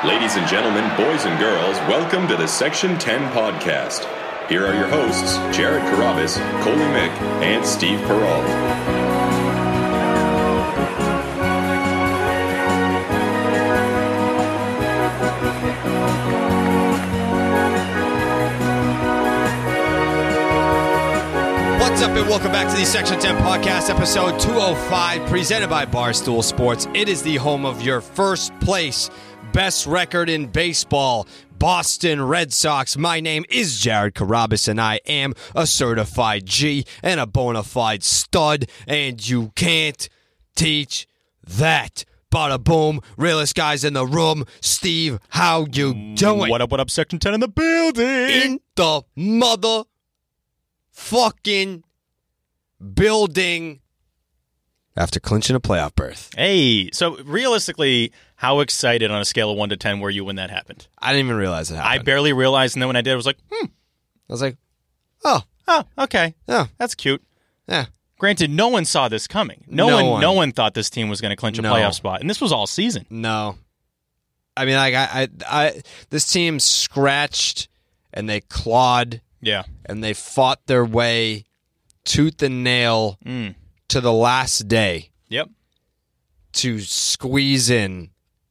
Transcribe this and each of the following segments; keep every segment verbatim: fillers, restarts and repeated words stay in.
Ladies and gentlemen, boys and girls, welcome to the Section ten podcast. Here are your hosts, Jared Carrabis, Coley Mick, and Steve Perrault. What's up, and welcome back to the Section ten podcast, episode two oh five, presented by Barstool Sports. It is the home of your first place, best record in baseball, Boston Red Sox. My name is Jared Carrabis, and I am a certified G and a bona fide stud, and you can't teach that. Bada boom, realest guys in the room. Steve, how you doing? What up, what up, Section ten in the building? In the mother fucking building after clinching a playoff berth. Hey, so realistically, how excited on a scale of one to ten were you when that happened? I didn't even realize it happened. I barely realized, and then when I did, I was like, hmm. I was like, oh. Oh, okay. Yeah. That's cute. Yeah. Granted, no one saw this coming. No, No one, one. no one thought this team was going to clinch a No. playoff spot, and this was all season. No. I mean, like, I, I, I, this team scratched and they clawed Yeah. and they fought their way tooth and nail Mm. to the last day Yep. to squeeze in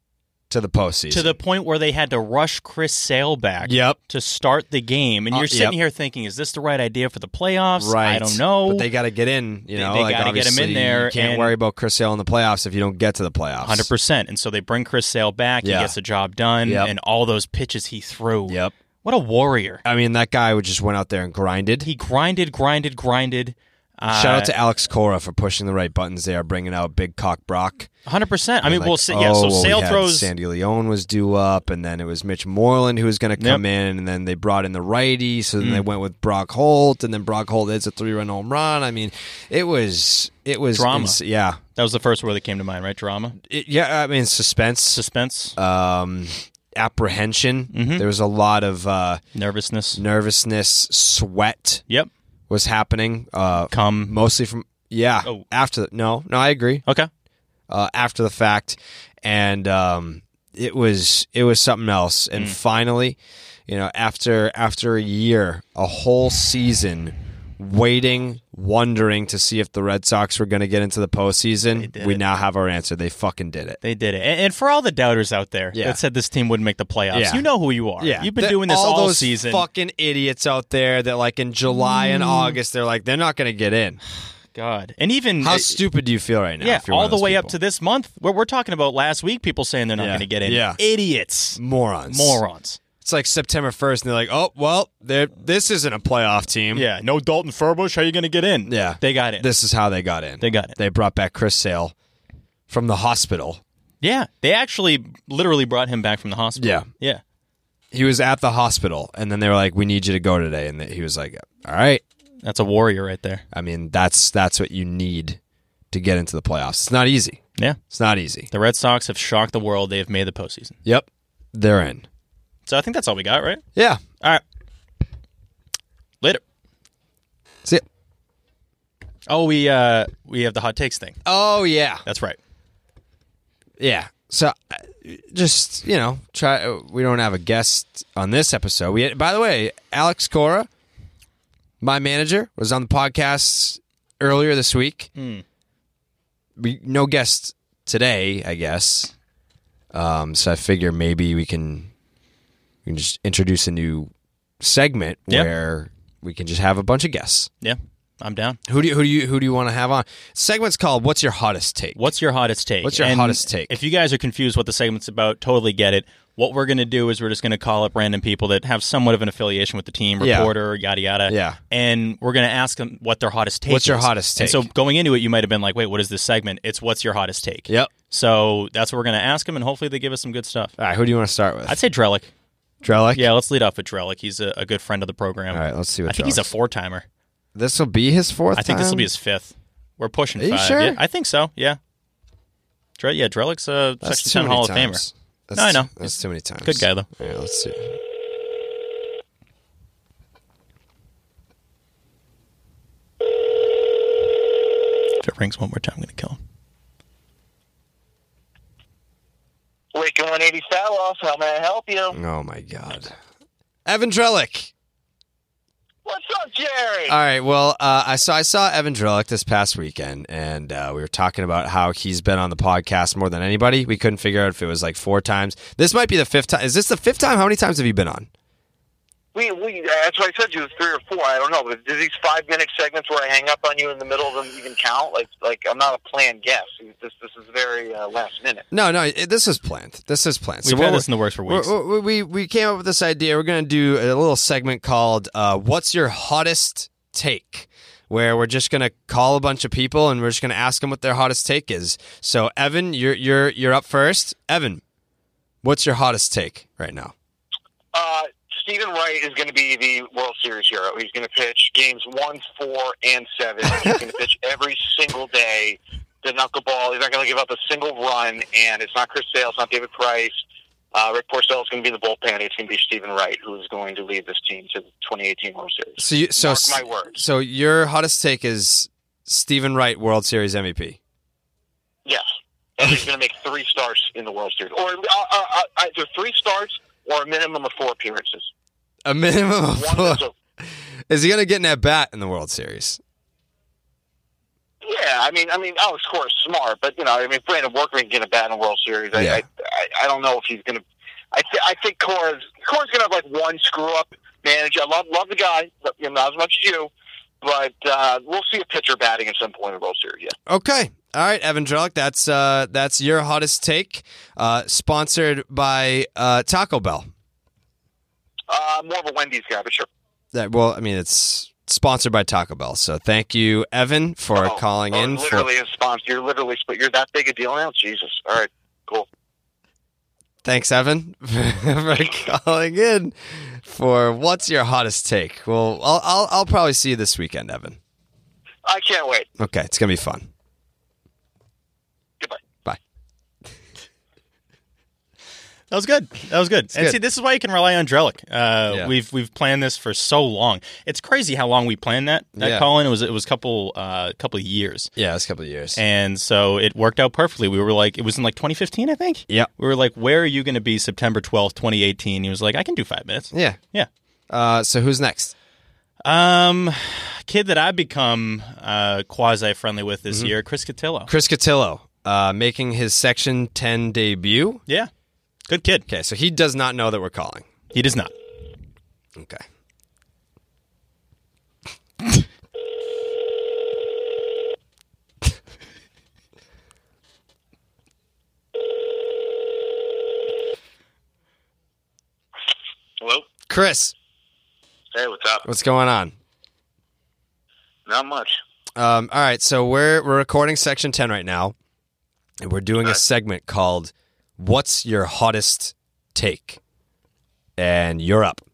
to the postseason. To the point where they had to rush Chris Sale back Yep. to start the game, and Uh, you're sitting yep. here thinking, is this the right idea for the playoffs? Right. I don't know. But they got to get in. You They- know, they like gotta get 'em in obviously there, You can't and- worry about Chris Sale in the playoffs if you don't get to the playoffs. one hundred percent. And so they bring Chris Sale back. Yeah. He gets the job done. Yep. And all those pitches he threw. Yep. What a warrior. I mean, that guy would just went out there and grinded. He grinded, grinded, grinded. Uh, Shout out to Alex Cora for pushing the right buttons there, bringing out Big Cock Brock. one hundred percent. I mean, Like, we'll see. Yeah, oh, so well, Sale we had throws. Sandy Leone was due up, and then it was Mitch Moreland who was going to come in, and then they brought in the righty, so then Mm. they went with Brock Holt, and then Brock Holt hits a three-run home run. I mean, it was it was Drama. ins- yeah, That was the first word that came to mind, right? Drama? It- yeah. I mean, suspense, Suspense? um, apprehension. Mhm. There was a lot of uh, Nervousness? nervousness, sweat Yep. was happening. Uh, Come. mostly from yeah. Oh. After the, no, no, I agree. Okay. Uh, after the fact, and um, it was it was something else. And Mm. finally, you know, after after a year, a whole season, waiting, wondering to see if the Red Sox were going to get into the They postseason, did we it. now have our answer. They fucking did it. They did it. And, and for all the doubters out there Yeah. that said this team wouldn't make the playoffs, Yeah. you know who you are. Yeah, You've been The- doing this all, all those season. fucking idiots out there that, like, in July and August, they're like, they're not going to get in. God. And even. How uh, stupid do you feel right now? Yeah, if you're one all of the those way up people? to this month. Where we're talking about last week, people saying they're not Yeah. going to get in. Yeah. Idiots. morons. Morons. It's like September first, and they're like, oh, well, they're, this isn't a playoff team. Yeah, no Dalton Furbush. How are you going to get in? Yeah. They got in. This is how they got in. They got in. They brought back Chris Sale from the hospital. Yeah, they actually literally brought him back from the hospital. Yeah. Yeah. He was at the hospital, and then they were like, we need you to go today. And he was like, all right. That's a warrior right there. I mean, that's that's what you need to get into the playoffs. It's not easy. Yeah. It's not easy. The Red Sox have shocked the world. They have made the postseason. Yep. They're in. So I think that's all we got, right? Yeah. All right. Later. See it. Oh, we uh we have the hot takes thing. Oh, yeah. That's right. Yeah. So, uh, just, you know, try. uh, We don't have a guest on this episode. We had, by the way, Alex Cora, my manager, was on the podcast earlier this week. Mm. We no guest today, I guess. Um, so I figure maybe we can we can just introduce a new segment Yeah. where we can just have a bunch of guests. Yeah, I'm down. Who do you, who do you who do you want to have on? Segment's called "What's Your Hottest Take?" What's your hottest take? What's your And hottest take? If you guys are confused what the segment's about, totally get it. What we're going to do is we're just going to call up random people that have somewhat of an affiliation with the team, Yeah. reporter, yada, yada. Yeah. And we're going to ask them what their hottest take What's your is. hottest And take? so going into it, you might have been like, wait, what is this segment? It's what's your hottest take? Yep. So that's what we're going to ask them, and hopefully they give us some good stuff. All right. Who do you want to start with? I'd say Drellick. Drellick. Yeah, let's lead off with Drellick. He's a, a good friend of the program. All right. Let's see what. I think he's a Drellick's- four-timer. This will be his fourth. I think this will time? be his fifth. We're pushing Are you five. sure? Yeah, I think so, yeah. Dre, yeah, Drellick's a That's Section too ten many Hall times. of Famer. That's No, I know. too- that's too many times. Good guy, though. All right, let's see. If it rings one more time, I'm going to kill him. Waking one eighty Salos. How may I help you? Oh, my God. Evan Drellick. What's up, Jerry? All right, well, uh, I saw I saw Evan Drellick this past weekend, and uh, we were talking about how he's been on the podcast more than anybody. We couldn't figure out if it was like four times. This might be the fifth time. Is this the fifth time? How many times have you been on? We, we, that's what I said to you, three or four. I don't know. But do these five-minute segments where I hang up on you in the middle of them even count? Like, like I'm not a planned guest. This, this is very uh, last minute. No, no, it, this is planned. This is planned. We've so had this in the works for weeks. We, we, we came up with this idea. We're going to do a little segment called uh, What's Your Hottest Take? Where we're just going to call a bunch of people and we're just going to ask them what their hottest take is. So, Evan, you're you're you're up first. Evan, what's your hottest take right now? Uh, Stephen Wright is going to be the World Series hero. He's going to pitch games one, four, and seven. He's going to pitch every single day. The knuckleball. He's not going to give up a single run. And it's not Chris Sale. It's not David Price. Uh, Rick Porcello is going to be in the bullpen. It's going to be Stephen Wright, who is going to lead this team to the twenty eighteen World Series. So, you, so Mark my words. So your hottest take is Stephen Wright, World Series M V P. Yes, and he's going to make three starts in the World Series, or uh, uh, uh, either three starts or a minimum of four appearances. A minimum of One four. is, Is he going to get an at bat in the World Series? yeah, I mean, I mean, oh, of course, smart, but you know, I mean, Brandon Workman can get a bat in the World Series. I, Yeah. I, I, I don't know if he's going to. I, th- I think Cora's Cora's going to have like one screw up manager. I love love the guy, but, you know, not as much as you, but uh, we'll see a pitcher batting at some point in the World Series. Yeah. Okay. All right, Evan Drellick, that's uh, that's your hottest take. Uh, sponsored by uh, Taco Bell. Uh, more of a Wendy's guy, but sure. That, well, I mean, it's sponsored by Taco Bell. So thank you, Evan, for Oh, calling oh, in. Literally For, a sponsor. You're literally, but you're that big a deal now? Jesus. All right, cool. thanks, Evan, for calling in for What's Your Hottest Take. Well, I'll, I'll, I'll probably see you this weekend, Evan. I can't wait. Okay, it's going to be fun. Goodbye. Bye. That was good. That was good. and good. see, this is why you can rely on Drellick. Uh, Yeah. We've we've planned this for so long. It's crazy how long we planned that. That Yeah. call in it was it was a couple uh, couple of years, Yeah, it's a couple of years. and so it worked out perfectly. We were like, it was in like twenty fifteen, I think. Yep. We were like, where are you going to be September twelfth, twenty eighteen? He was like, I can do five minutes. Yeah. Yeah. Uh, so who's next? Um, kid that I've become uh, quasi friendly with this Mm-hmm. year, Chris Cotillo. Chris Cotillo, uh, making his Section ten debut. Yeah, good kid. Okay, so he does not know that we're calling. He does not. Okay. Hello? Chris, Hey, what's up? what's going on? Not much. Um, all right, so we're we're recording Section ten right now, and we're doing a Okay. segment called "What's Your Hottest Take?" And you're up.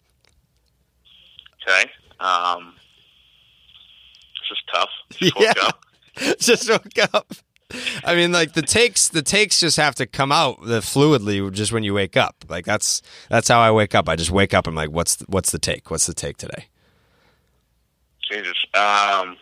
Okay. Um, this is tough. Just woke Yeah. up. Just woke up. I mean, like the takes, the takes just have to come out the fluidly just when you wake up. Like that's that's how I wake up. I just wake up. I'm like, what's the, what's the take? What's the take today? Jesus. Um,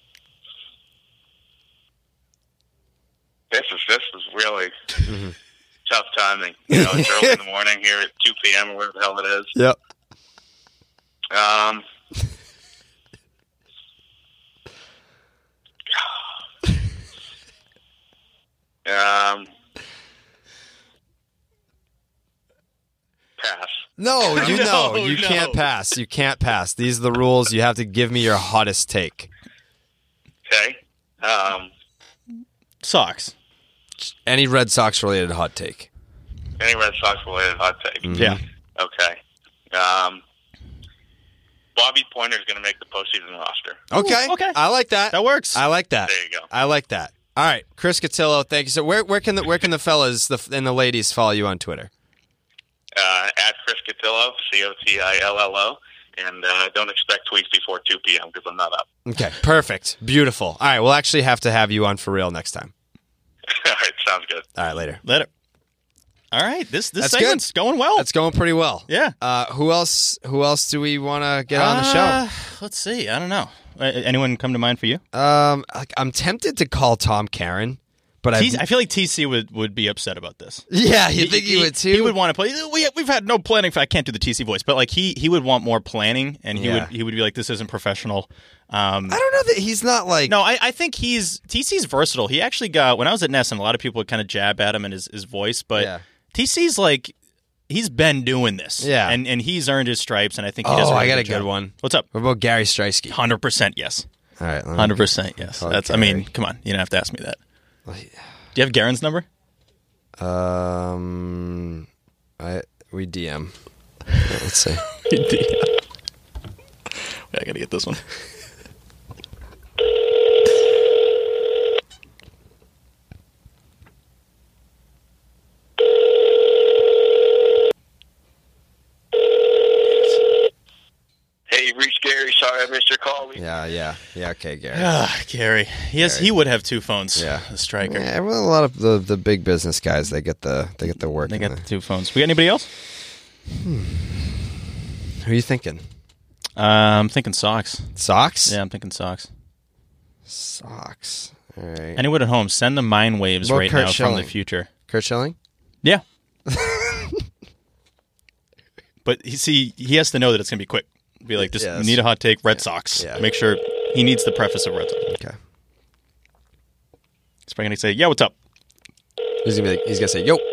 this is this is really tough timing. You know, it's early in the morning here at two p.m. or whatever the hell it is. Yep. Um, um, pass. No, you know, No, you no. can't pass. You can't pass. These are the rules. You have to give me your hottest take. Okay. Um, Sox. Any Red Sox related hot take. any Red Sox related hot take? Yeah. Okay. Um, Bobby Pointer is going to make the postseason roster. Okay. Ooh, okay. I like that. That works. I like that. There you go. I like that. All right, Chris Cotillo, thank you. So where where can the where can the fellas the, and the ladies follow you on Twitter? Uh, at Chris Cotillo, C O T I L L O, and uh, don't expect tweets before two p.m. because I'm not up. Okay, perfect, beautiful. All right, we'll actually have to have you on for real next time. All right, sounds good. All right, later. Let it. All right. This this That's segment's going well. That's going pretty well. Yeah. Uh, who else? Who else do we want to get on the Uh, Let's see. I don't know. Uh, anyone come to mind for you? show? Um, like, I'm tempted to call Tom Caron, but but I T- I feel like T C would, would be upset about this. yeah, you think he would too? He would want to play. We we've had no planning. For, I can't do the T C voice, but like he he would want more planning, and he Yeah. would he would be like, this isn't professional. Um, I don't know that he's not like. no, I, I think he's T C's versatile. He actually got when I was at Ness, and a lot of people would kind of jab at him and his his voice, but Yeah. T C's like he's been doing this, Yeah. and and he's earned his stripes, and I think he does. Oh, a really I got a good good job. one. What's up? What about Gary Streisky? Hundred percent, yes. All right, let me- Hundred percent, yes. call That's. I Gary. mean, come on, you don't have to ask me that. Do you have Garen's number? Um, I we D M. Let's see. Wait, I gotta get this one. Hey, you reached Gary. Sorry I missed your call. Yeah, yeah, yeah. Okay, Gary. Ah, Gary. Yes, Gary. he would have two phones. Yeah. The striker. Yeah, well, a lot of the, the big business guys, they get the they get the work. They in got the- the two phones. We got anybody else? Who are you thinking? Uh, I'm thinking socks. Socks? Yeah, I'm thinking socks. Socks. All right. Anyone at home, send the mind waves What right Kurt now from Schilling? the future. Kurt Schilling? Yeah. But he see, he has to know that it's gonna be quick. Be like, just Yes. need a hot take. Red Sox. Yeah. Make sure he needs the preface of Red Sox. Okay. He's probably gonna say, "Yeah, what's up?" He's gonna be like, he's gonna say, "Yo."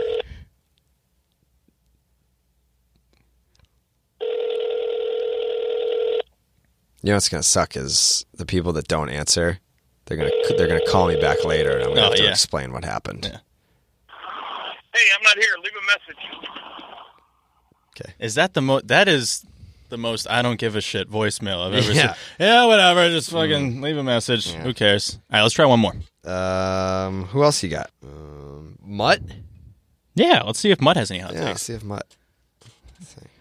You know what's gonna suck is the people that don't answer. They're gonna they're gonna call me back later, and I'm gonna Oh, have to yeah. explain what happened. Yeah. Hey, I'm not here. Leave a message. Okay. Is that the most? That is the most I don't give a shit voicemail I've ever Yeah. seen. Yeah, whatever. Just fucking leave a message. Who cares? All right, let's try one more. Um, who else you got? Um, Mutt. Yeah, let's see if Mutt has any hot Yeah, let's takes. see if Mutt. Let's see.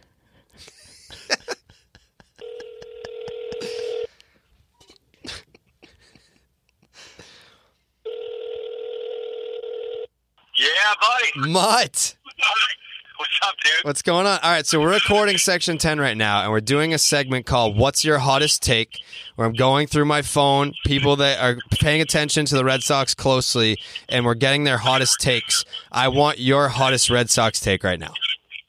Yeah, buddy. Mutt. What's up, dude? What's going on? All right, so we're recording Section ten right now, and we're doing a segment called What's Your Hottest Take, where I'm going through my phone, people that are paying attention to the Red Sox closely, and we're getting their hottest takes. I want your hottest Red Sox take right now.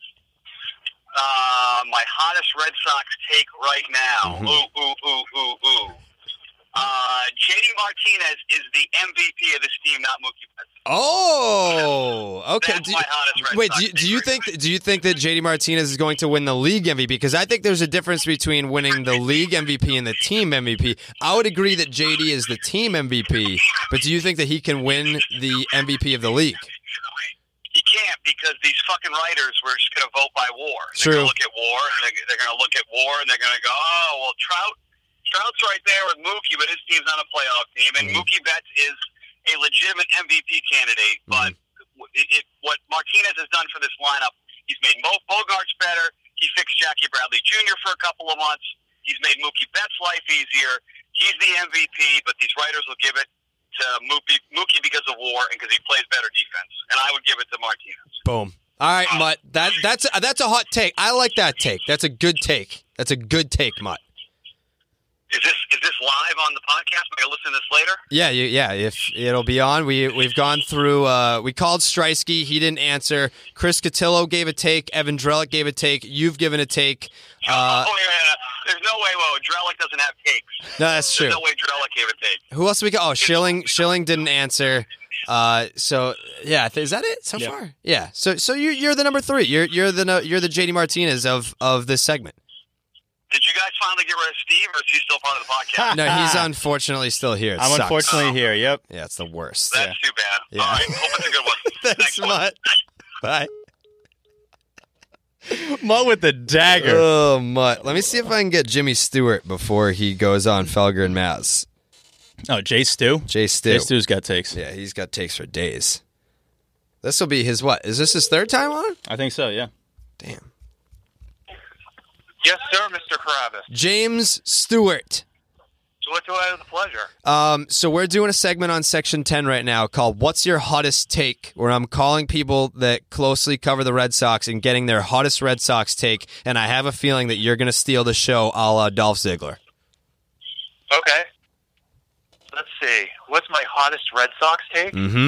Uh, my hottest Red Sox take right now. Mm-hmm. Ooh, ooh, ooh, ooh, ooh. Uh, J D Martinez is the M V P of this team, not Mookie Betts. Oh, okay. That's Do- my hottest Red wait, Sox do you, do take you right think now. do you think that J D Martinez is going to win the league M V P? Because I think there's a difference between winning the league M V P and the team M V P. I would agree that J D is the team M V P, but do you think that he can win the M V P of the league? He can't because these fucking writers were just going to vote by war. They're True. going to look at war, and they're, they're going to look at war, and they're going to go, oh, well, Trout, Trout's right there with Mookie, but his team's not a playoff team, and Mm-hmm. Mookie Betts is a legitimate M V P candidate. But it, it, what Martinez has done for this lineup, he's made Mo Bogarts better. He fixed Jackie Bradley Junior for a couple of months. He's made Mookie Betts' life easier. He's the M V P, but these writers will give it to Mookie, Mookie because of war and because he plays better defense. And I would give it to Martinez. Boom. All right, Mutt. That that's a, that's a hot take. I like that take. That's a good take. That's a good take, Mutt. Is this is this live on the podcast? Am I gonna listen to this later? Yeah, you, yeah. If it'll be on, we we've gone through. Uh, we called Streisky. He didn't answer. Chris Cotillo gave a take. Evan Drellick gave a take. You've given a take. Uh, oh, yeah. There's no way. Whoa, Drellick doesn't have takes. no, that's true. There's no way Drellick gave a take. Who else we got? Oh, Schilling. Schilling didn't answer. Uh, so yeah, th- is that it so Yeah. far? Yeah. So so you you're the number three. You're you're the no, you're the J D Martinez of of this segment. Did you guys finally get rid of Steve, or is he still part of the podcast? No, he's unfortunately still here. It I'm sucks. unfortunately here. Yep. Yeah, it's the worst. That's too bad. Yeah. All right, hope it's a good one. Thanks, Next one. Mutt. Bye. Mutt with the dagger. Oh, Mutt. Let me see if I can get Jimmy Stewart before he goes on Felger and Maz. Oh, Jay Stu. Jay Stu. Jay Stu's got takes. Yeah, he's got takes for days. This will be his what? Is this his third time on? I think so. Yeah. Damn. Yes, sir, Mister Carabas. James Stewart. So what do I have the pleasure? Um, so we're doing a segment on Section ten right now called What's Your Hottest Take, where I'm calling people that closely cover the Red Sox and getting their hottest Red Sox take, and I have a feeling that you're going to steal the show a la Dolph Ziggler. Okay. Let's see. what's my hottest Red Sox take? Mm-hmm.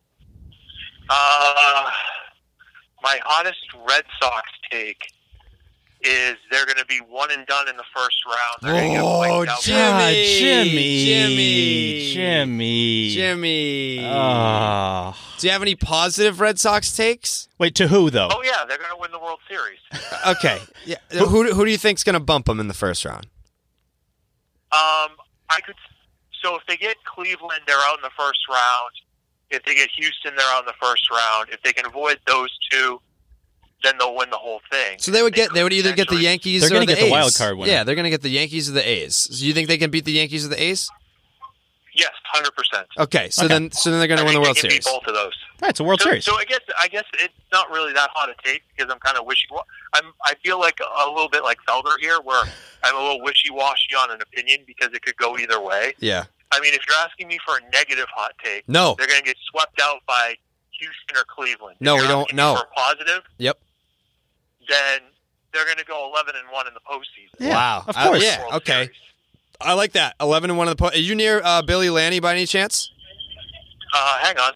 Uh, my hottest Red Sox take is they're going to be one and done in the first round. They're going to get wiped out. Jimmy, Jimmy, Jimmy, Jimmy, Jimmy. Oh. Do you have any positive Red Sox takes? Wait, to who though? Oh yeah, they're going to win the World Series. Okay. Yeah. Who who do you think's going to bump them in the first round? Um, I could. So if they get Cleveland, they're out in the first round. If they get Houston, they're out in the first round. If they can avoid those two, then they'll win the whole thing. So they would get. could They would either get the potentially- Yankees They're or gonna the get the A's. wild card winner. Yeah, they're going to get the Yankees or the A's. So you think they can beat the Yankees or the A's? Yes, hundred percent. Okay. So Okay. then, so then they're going to win the World they can Series. beat both of those. Right, it's a World so, Series. So I guess I guess it's not really that hot a take because I'm kind of wishy. I'm I feel like a little bit like Felder here, where I'm a little wishy washy on an opinion because it could go either way. Yeah. I mean, if you're asking me for a negative hot take, No. they're going to get swept out by Houston or Cleveland. No, if we you're don't- asking me no. For a positive, Yep. then they're going to go eleven and one in the postseason. Yeah, Wow. of Uh, course. yeah. World Okay. Series. I like that. Eleven and one in the. Po- Are you near uh, Billy Lanny by any chance? Uh, hang on,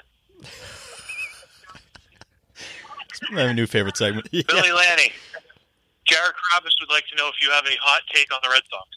I have a new favorite segment. Billy Lanny. Jared Krabis would like to know if you have a hot take on the Red Sox.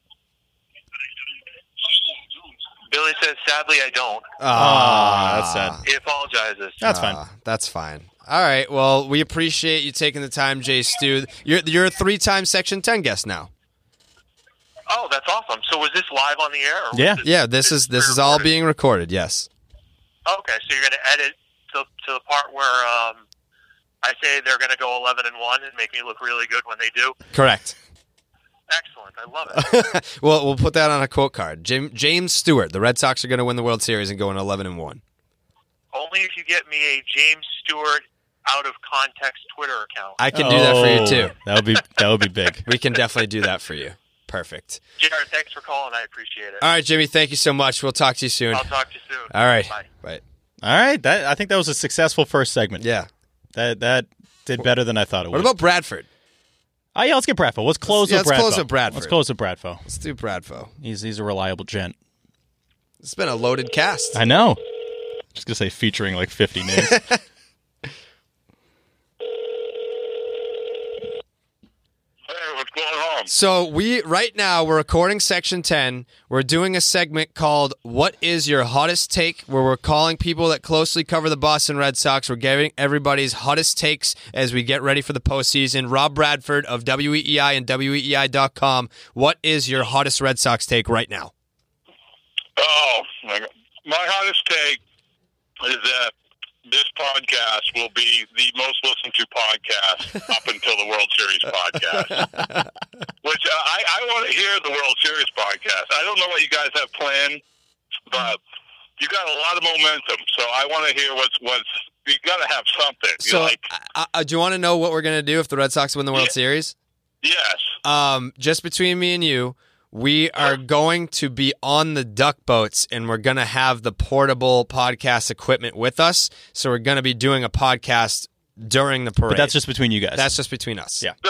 Billy says, "Sadly, I don't." Ah, that's sad. He apologizes. That's fine. Ah, that's fine. All right. Well, we appreciate you taking the time, Jay Stu. You're you're a three-time Section ten guest now. Oh, that's awesome. So was this live on the air? Or was Yeah. this- Yeah. This is this is all pre-recorded? being recorded. Yes. Okay, so you're going to edit to, to the part where um, I say they're going to go eleven and one and make me look really good when they do. Correct. Excellent. I love it. Well, we'll put that on a quote card. Jim, James Stewart. The Red Sox are going to win the World Series and go in eleven and one. Only if you get me a James Stewart out of context Twitter account. I can do that for you Oh, too. That would be that would be big. We can definitely do that for you. Perfect. Jared, thanks for calling. I appreciate it. All right, Jimmy. Thank you so much. We'll talk to you soon. I'll talk to you soon. All right. Bye. Bye. All right, that I think that was a successful first segment. Yeah. That that did better than I thought it would. What about Bradford? Oh yeah, let's get Bradfo. Let's close yeah, with let's Bradfo. close with Bradford. Let's close with Bradfo. Let's do Bradfo. He's he's a reliable gent. It's been a loaded cast. I know. Just gonna say featuring like fifty names. Hey, what's going on? So we right now we're recording Section ten. We're doing a segment called "What is Your Hottest Take?" where we're calling people that closely cover the Boston Red Sox. We're giving everybody's hottest takes as we get ready for the postseason. Rob Bradford of W E E I and W E E I dot com. What is your hottest Red Sox take right now? Oh, my God. My hottest take is that this podcast will be the most listened to podcast up until the World Series podcast. Which uh, I, I want to hear the World Series podcast. I don't know what you guys have planned, but you got a lot of momentum. So I want to hear what's what's. You got to have something. You're So, like, uh, uh, do you want to know what we're gonna do if the Red Sox win the World Yeah. Series? yes. Um, just between me and you, we are going to be on the duck boats and we're going to have the portable podcast equipment with us. So we're going to be doing a podcast during the parade. But that's just between you guys. That's just between us. Yeah.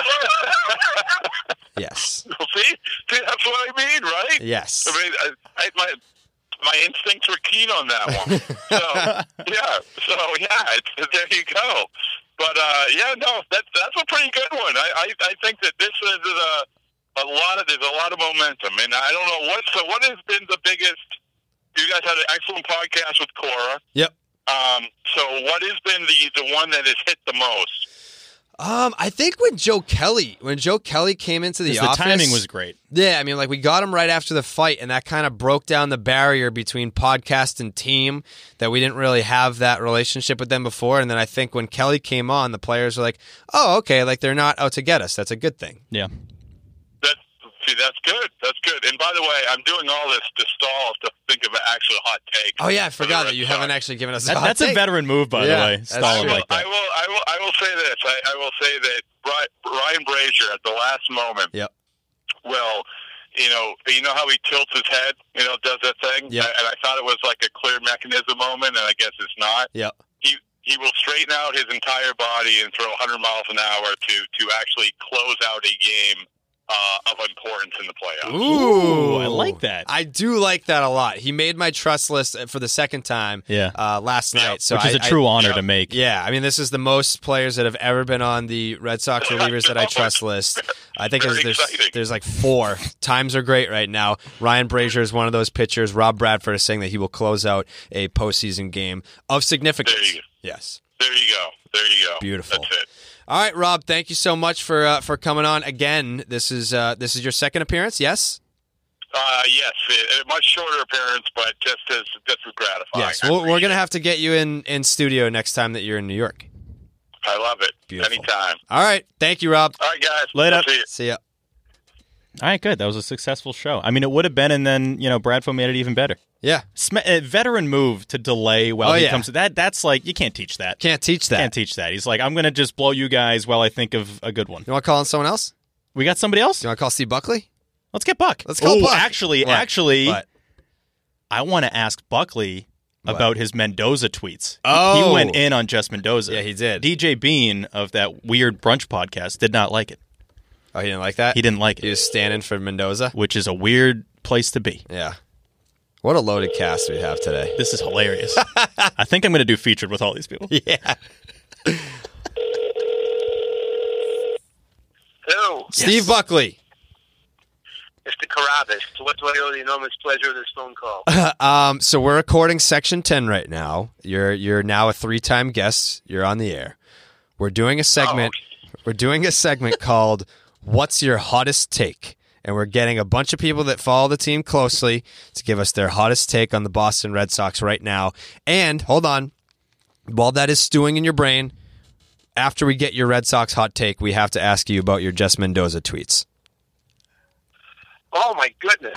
Yes. See, see, that's what I mean, right? Yes. I mean, I, I, my my instincts were keen on that one. So yeah, so yeah, it's, there you go. But uh, yeah, no, that's that's a pretty good one. I, I, I think that this is a a lot of there's a lot of momentum, and I don't know what. So what has been the biggest? You guys had an excellent podcast with Cora. Yep. Um, so what has been the the one that has hit the most? Um, I think when Joe Kelly, when Joe Kelly came into the 'Cause the office, timing was great. Yeah, I mean, like we got him right after the fight, and that kind of broke down the barrier between podcast and team. That we didn't really have that relationship with them before, and then I think when Kelly came on, the players were like, "Oh, okay, like they're not out to get us. That's a good thing." Yeah. That see, that's good. That's good. And by the way, I'm doing all this to stall to think of an actual hot take. Oh yeah, I for the forgot Red that you Sox. haven't actually given us. That, a hot that's a take. veteran move, by Yeah, the way. that's Stalling true. like I that. will, I will, I will say this. I, I will say that Bri- Ryan Brazier at the last moment. Yep. Will, you know, you know how he tilts his head, you know, does that thing. Yep. And I thought it was like a clear mechanism moment, and I guess it's not. Yep. He he will straighten out his entire body and throw one hundred miles an hour to to actually close out a game uh, of importance in the playoffs. Ooh, I like that. I do like that a lot. He made my trust list for the second time Yeah. uh, last Yeah. night. So Which is I- a true I- honor yeah. to make. Yeah, I mean, this is the most players that have ever been on the Red Sox relievers that I trust list. I think Very there's, there's exciting. there's like four. Times are great right now. Ryan Brazier is one of those pitchers. Rob Bradford is saying that he will close out a postseason game of significance. There you go. Yes. There you go. There you go. Beautiful. That's it. All right, Rob. Thank you so much for uh, for coming on again. This is uh, this is your second appearance. Yes. Uh, yes, a much shorter appearance, but just as just as gratifying. Yes. I We're, we're appreciate gonna have to get you in in studio next time that you're in New York. it. I love it. Beautiful. Anytime. All right. Thank you, Rob. All right, guys. Later. I'll see you. See ya. All right, good. That was a successful show. I mean, it would have been, and then, you know, Bradford made it even better. Yeah. Sm- a veteran move to delay while Oh, he yeah. comes. That That's like, you can't teach that. Can't teach that. Can't teach that. He's like, I'm going to just blow you guys while I think of a good one. You want to call on someone else? We got somebody else? You want to call Steve Buckley? Let's get Buck. Let's call Ooh, Buck. Actually, What? actually, What? I want to ask Buckley What? about his Mendoza tweets. He- Oh. He went in on Jess Mendoza. Yeah, he did. D J Bean of that weird brunch podcast did not like it. Oh, he didn't like that? He didn't like He it, was standing for Mendoza? which is a weird place to be. Yeah. What a loaded cast we have today. This is hilarious. I think I'm going to do featured with all these people. Yeah. Hello, Steve Buckley. Mister Carabas. To what do I owe the enormous pleasure of this phone call? Um, so we're recording Section ten right now. You're you're now a three-time guest. You're on the air. We're doing a segment. We're doing a segment called "What's Your Hottest Take?" And we're getting a bunch of people that follow the team closely to give us their hottest take on the Boston Red Sox right now. And hold on, while that is stewing in your brain, after we get your Red Sox hot take, we have to ask you about your Jess Mendoza tweets. Oh, my goodness.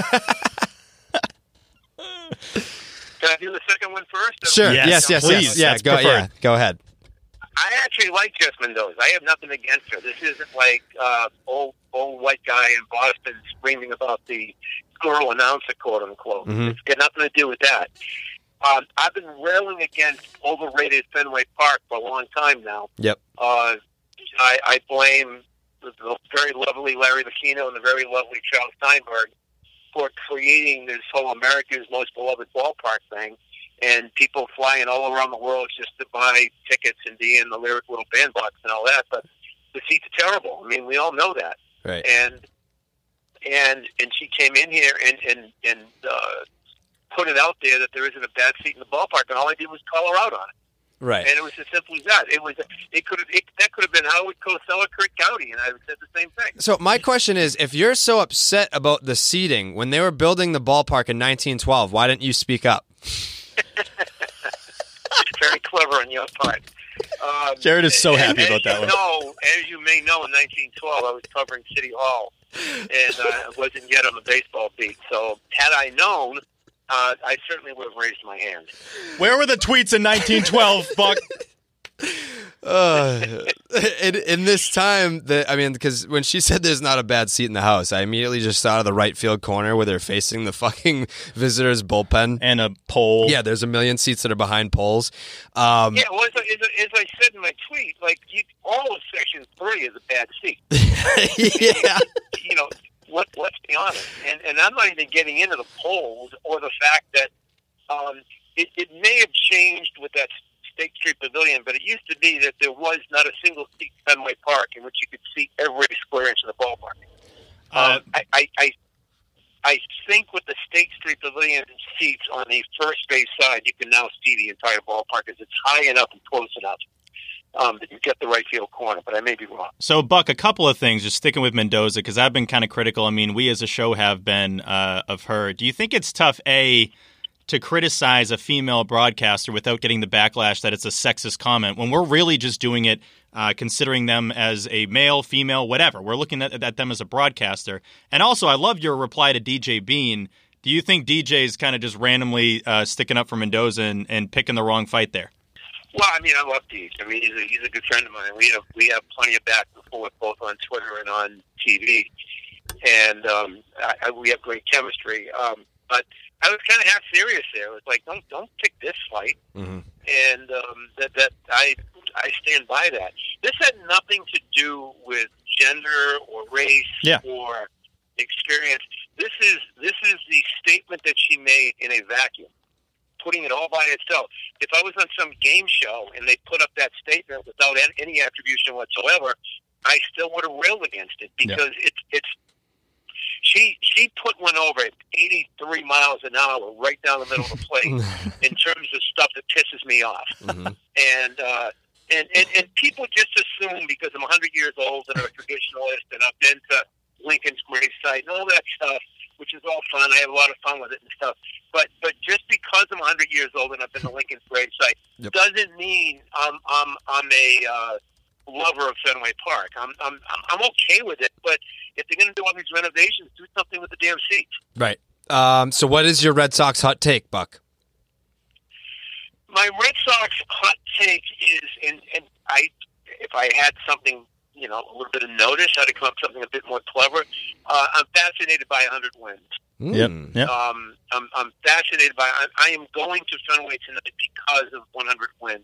Can I do the second one first? Sure. Yes, Yes. Yes. please. Yes. Yeah. That's Go. preferred. Yeah. Go ahead. I actually like Jess Mendoza. I have nothing against her. This isn't like uh, old old white guy in Boston screaming about the girl announcer, quote unquote. Mhm. It's got nothing to do with that. Um, I've been railing against overrated Fenway Park for a long time now. Yep. Uh, I, I blame the, the very lovely Larry Lucchino and the very lovely Charles Steinberg for creating this whole America's most beloved ballpark thing, and people flying all around the world just to buy tickets and be in the Lyric Little Bandbox and all that. But the seats are terrible. I mean, we all know that. Right. And and and she came in here and and and uh, put it out there that there isn't a bad seat in the ballpark, and all I did was call her out on it. Right. And it was as simple as that. It was. It could have. It, that could have been Howard Cosell or Kurt Gowdy, and I would have said the same thing. So my question is, if you're so upset about the seating when they were building the ballpark in nineteen twelve, why didn't you speak up? Very clever on your part. Um, Jared is so as- happy as about that you one. Know, as you may know, in nineteen twelve, I was covering City Hall, and uh, I wasn't yet on the baseball beat. So had I known, uh, I certainly would have raised my hand. Where were the tweets in nineteen twelve, Buck? Uh, in, in this time, that I mean, because when she said there's not a bad seat in the house, I immediately just thought of the right field corner where they're facing the fucking visitors' bullpen. And a poll. Yeah, there's a million seats that are behind poles. Um, Yeah, well, as, I- as, I- as I said in my tweet, like you, all of Section Three is a bad seat. yeah. You know, let, let's be honest. And, and I'm not even getting into the polls or the fact that um, it, it may have changed with that State Street Pavilion, but it used to be that there was not a single seat in Fenway Park in which you could see every square inch of the ballpark. Uh, um, I, I, I, I think with the State Street Pavilion seats on the first base side, you can now see the entire ballpark because it's high enough and close enough um, that you get the right field corner, but I may be wrong. So, Buck, a couple of things, just sticking with Mendoza, because I've been kind of critical. I mean, we as a show have been uh, of her. Do you think it's tough, A, to criticize a female broadcaster without getting the backlash that it's a sexist comment when we're really just doing it uh, considering them as a male, female, whatever? We're looking at, at them as a broadcaster. And also, I love your reply to D J Bean. Do you think D J is kind of just randomly uh, sticking up for Mendoza and, and picking the wrong fight there? Well, I mean, I love Deej. I mean, he's a, he's a good friend of mine. We have we have plenty of back and forth, both on Twitter and on T V, and um, I, I, we have great chemistry. Um, but I was kind of half serious there. It was like, don't don't pick this fight, Mhm. and um, that that I I stand by that. This had nothing to do with gender or race Yeah. or experience. This is this is the statement that she made in a vacuum, putting it all by itself. If I was on some game show and they put up that statement without any attribution whatsoever, I still would have railed against it because yeah. it's it's she she put one over at eighty-three miles an hour right down the middle of the plate in terms of stuff that pisses me off. Mm-hmm. And, uh, and and and people just assume because I'm one hundred years old and I'm a traditionalist and I've been to Lincoln's gravesite and all that stuff, which is all fun. I have a lot of fun with it and stuff. But but just because I'm one hundred years old and I've been to Lincoln's gravesite yep. doesn't mean I'm I'm I'm a uh, lover of Fenway Park. I'm I'm I'm okay with it. But if they're going to do all these renovations, do something with the damn seats. Right. Um, so what is your Red Sox hot take, Buck? My Red Sox hot take is, and, and I, if I had something, you know, a little bit of notice, I'd have come up with something a bit more clever. Uh, I'm fascinated by one hundred wins. Mm. Yep. Yep. Um, I'm, I'm fascinated by. I, I am going to Fenway tonight because of one hundred wins,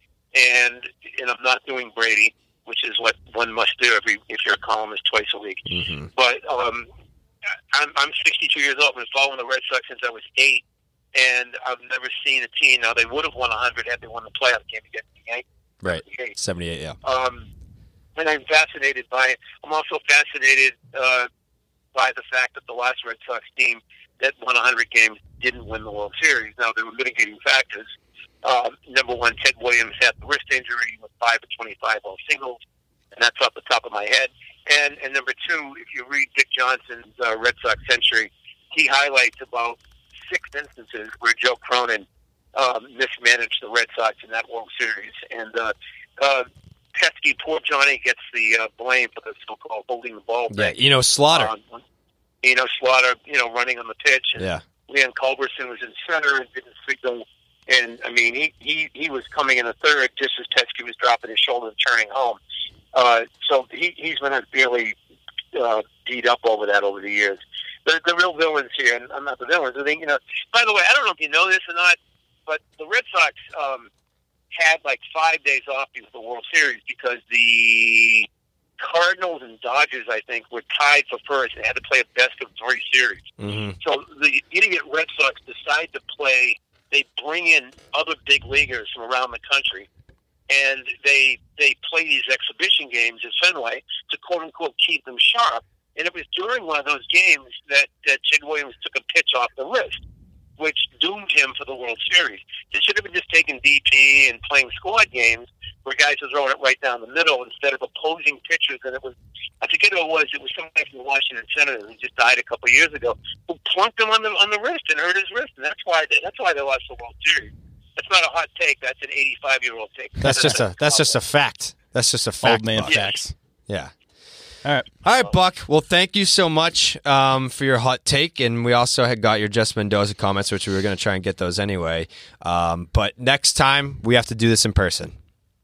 and and I'm not doing Brady, which is what one must do every if you're a columnist twice a week. Mm-hmm. But um, I'm I'm sixty-two years old. I've been following the Red Sox since I was eight. And I've never seen a team. Now, they would have won one hundred had they won the playoff game against the Yankees. Right. seventy-eight, yeah. Um, and I'm fascinated by it. I'm also fascinated uh, by the fact that the last Red Sox team that won one hundred games didn't win the World Series. Now, there were mitigating factors. Um, number one, Ted Williams had the wrist injury with five of twenty-five all singles, and that's off the top of my head. And, and number two, if you read Dick Johnson's uh, Red Sox Century, he highlights about six instances where Joe Cronin um, mismanaged the Red Sox in that World Series. And uh, uh, pesky poor Johnny gets the uh, blame for the so-called holding the ball yeah, thing. you know, Slaughter. Um, you know, Slaughter, you know, running on the pitch. And yeah. Leon Culberson was in center and didn't signal. And, I mean, he, he, he was coming in the third just as Pesky was dropping his shoulder and turning home. Uh, so he, he's been really uh, beat up over that over the years. The, the real villains here, and I'm not the villains. I think, you know. By the way, I don't know if you know this or not, but the Red Sox um, had like five days off before the World Series because the Cardinals and Dodgers, I think, were tied for first and had to play a best of three series. Mm-hmm. So the idiot Red Sox decide to play. They bring in other big leaguers from around the country, and they they play these exhibition games at Fenway to quote unquote keep them sharp. And it was during one of those games that, that Ted Williams took a pitch off the wrist, which doomed him for the World Series. They should have been just taking D P and playing squad games where guys were throwing it right down the middle instead of opposing pitchers. And it was, I forget who it was, it was some guy from the Washington Senators who just died a couple of years ago, who plunked him on the on the wrist and hurt his wrist. And that's why they, that's why they lost the World Series. That's not a hot take. That's an eighty-five-year-old take. That's just a that's just a fact. That's just a fact. Old man Buck. facts. Yeah. All right. All right, Buck. Well, thank you so much um, for your hot take. And we also had got your Jess Mendoza comments, which we were going to try and get those anyway. Um, but next time, we have to do this in person.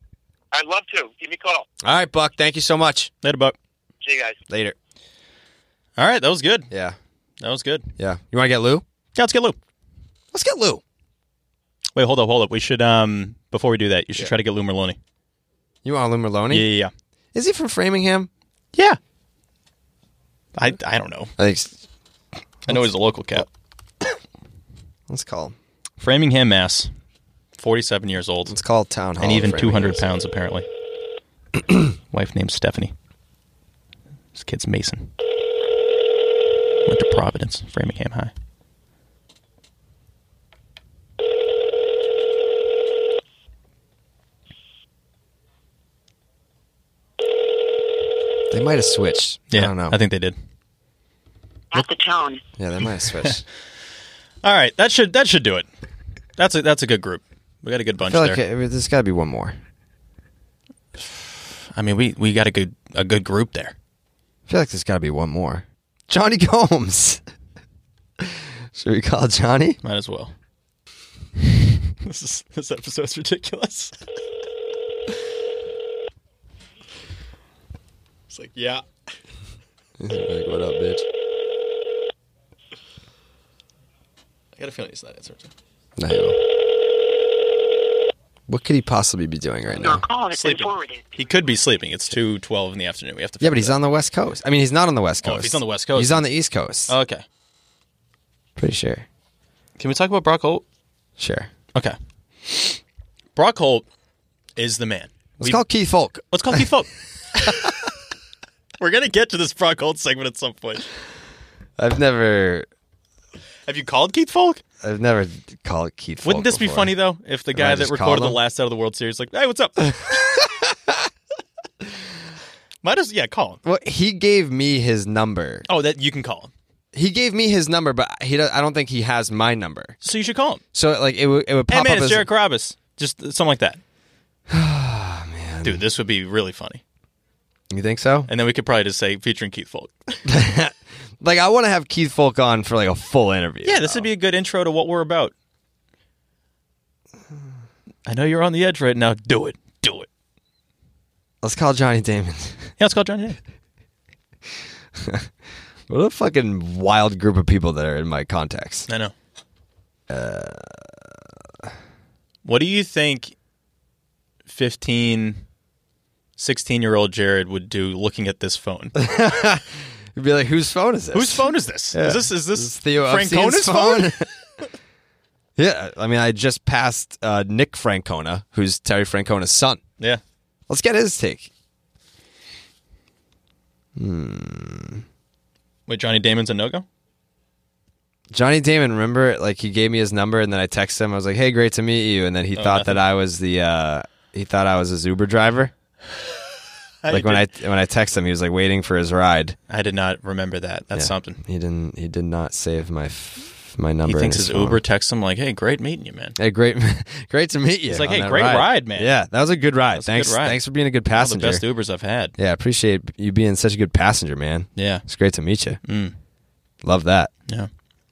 I'd love to. Give me a call. All right, Buck. Thank you so much. Later, Buck. See you guys. Later. All right. That was good. Yeah. That was good. Yeah. You want to get Lou? Yeah, let's get Lou. Let's get Lou. Wait, hold up, hold up. We should, um, before we do that, you should Yeah. try to get Lou Merloni. You want Lou Merloni? Yeah, yeah, yeah. Is he from Framingham? Yeah. I, I don't know. I think. I know he's a local cat. Let's call him. Framingham, Mass. forty-seven years old. Let's call Town Hall. And even of two hundred Framingham. pounds, apparently. Wife named Stephanie. This kid's Mason. Went to Providence, Framingham High. They might have switched. Yeah, I don't know. I think they did. At the tone. Yeah, they might have switched. All right, that should that should do it. That's a that's a good group. We got a good I bunch feel there. like it, there's got to be one more. I mean, we, we got a good a good group there. I feel like there's got to be one more. Johnny Combs. Should we call Johnny? Might as well. this is this episode's ridiculous. It's like, yeah. Like, what up, bitch? I got a feeling he's not answering. No, you What could he possibly be doing right Your now? call has been Sleeping. forwarded. He could be sleeping. It's two twelve in the afternoon. We have to. Yeah, but figure he's that on the West Coast. I mean, he's not on the West Oh, Coast. if he's on the West Coast, He's on the East Coast. out. Okay. Pretty sure. Can we talk about Brock Holt? Sure. Okay. Brock Holt is the man. Let's We- call Keith Folk. Let's call Keith Folk. We're gonna get to this Brock Holt segment at some point. I've never, Have you called Keith Folk? I've never called Keith Folk Wouldn't this be before. funny though if the I guy that just recorded called the him? last out of the World Series like, hey, what's up? Might as yeah, call him. Well, he gave me his number. Oh, that you can call him. He gave me his number, but he does, I don't think he has my number. So you should call him. So like it would it would Hey pop man, up it's as Jared Carabas. Just something like that. Oh man, dude, this would be really funny. You think so? And then we could probably just say featuring Keith Folk. Like I want to have Keith Folk on for like a full interview. Yeah, this would be a good intro to what we're about. I know you're on the edge right now. Do it. Do it. Let's call Johnny Damon. Yeah, let's call Johnny. What a fucking wild group of people that are in my contacts. I know. Uh, what do you think fifteen, sixteen-year-old Jared would do looking at this phone? You'd be like, whose phone is this? Whose phone is this? Yeah. Is this is this, Is this Theo Francona's Epstein's phone? Yeah, I mean, I just passed uh, Nick Francona, who's Terry Francona's son. Yeah. Let's get his take. Wait, Johnny Damon's a no-go? Johnny Damon, remember, like he gave me his number, and then I texted him. I was like, "Hey, great to meet you," and then he Oh, thought nothing. that I was the uh, he thought I was his Uber driver. Like when I when I texted him, he was like waiting for his ride. I did not remember that. That's Yeah. something. He didn't. He did not save my f- my He number. in thinks his phone. Uber texts him like, "Hey, great meeting you, man." Hey, great, great to meet you. He's like, on "Hey, that great ride, man." Yeah, that was a good ride. That's a good Thanks, ride. thanks for being a good One of passenger. the best Ubers I've had. Yeah, I appreciate you being such a good passenger, man. Yeah. It's great to meet you. Mm. Love that. Yeah.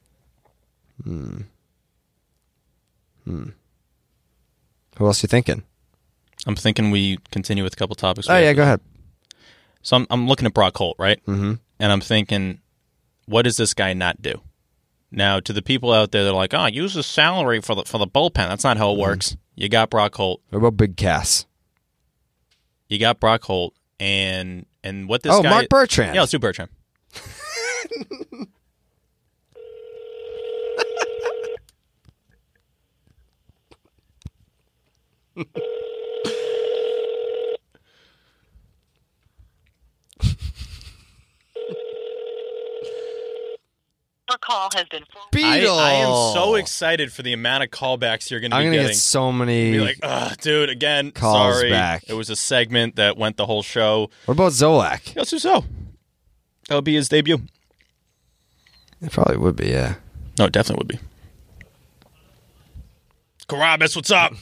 Who else you thinking? I'm thinking we continue with a couple topics. Oh yeah, go ahead. So I'm, I'm looking at Brock Holt, right? Mm-hmm. And I'm thinking, what does this guy not do? Now, to the people out there, they're like, "Oh, use his salary for the for the bullpen." That's not how it works. You got Brock Holt. What about Big Cass? You got Brock Holt, and and what this Oh, guy? Mark Bertrand. Yeah, let's do Bertrand. Your call has been forwarded. I, Beetle. I am so excited for the amount of callbacks you're going to I'm be gonna getting. get so many. Be like, ugh, dude, again, Calls sorry. back. It was a segment that went the whole show. What about Zolak? Let's do so. That would be his debut. It probably would be. Yeah. No, it definitely would be. Carabas, what's up?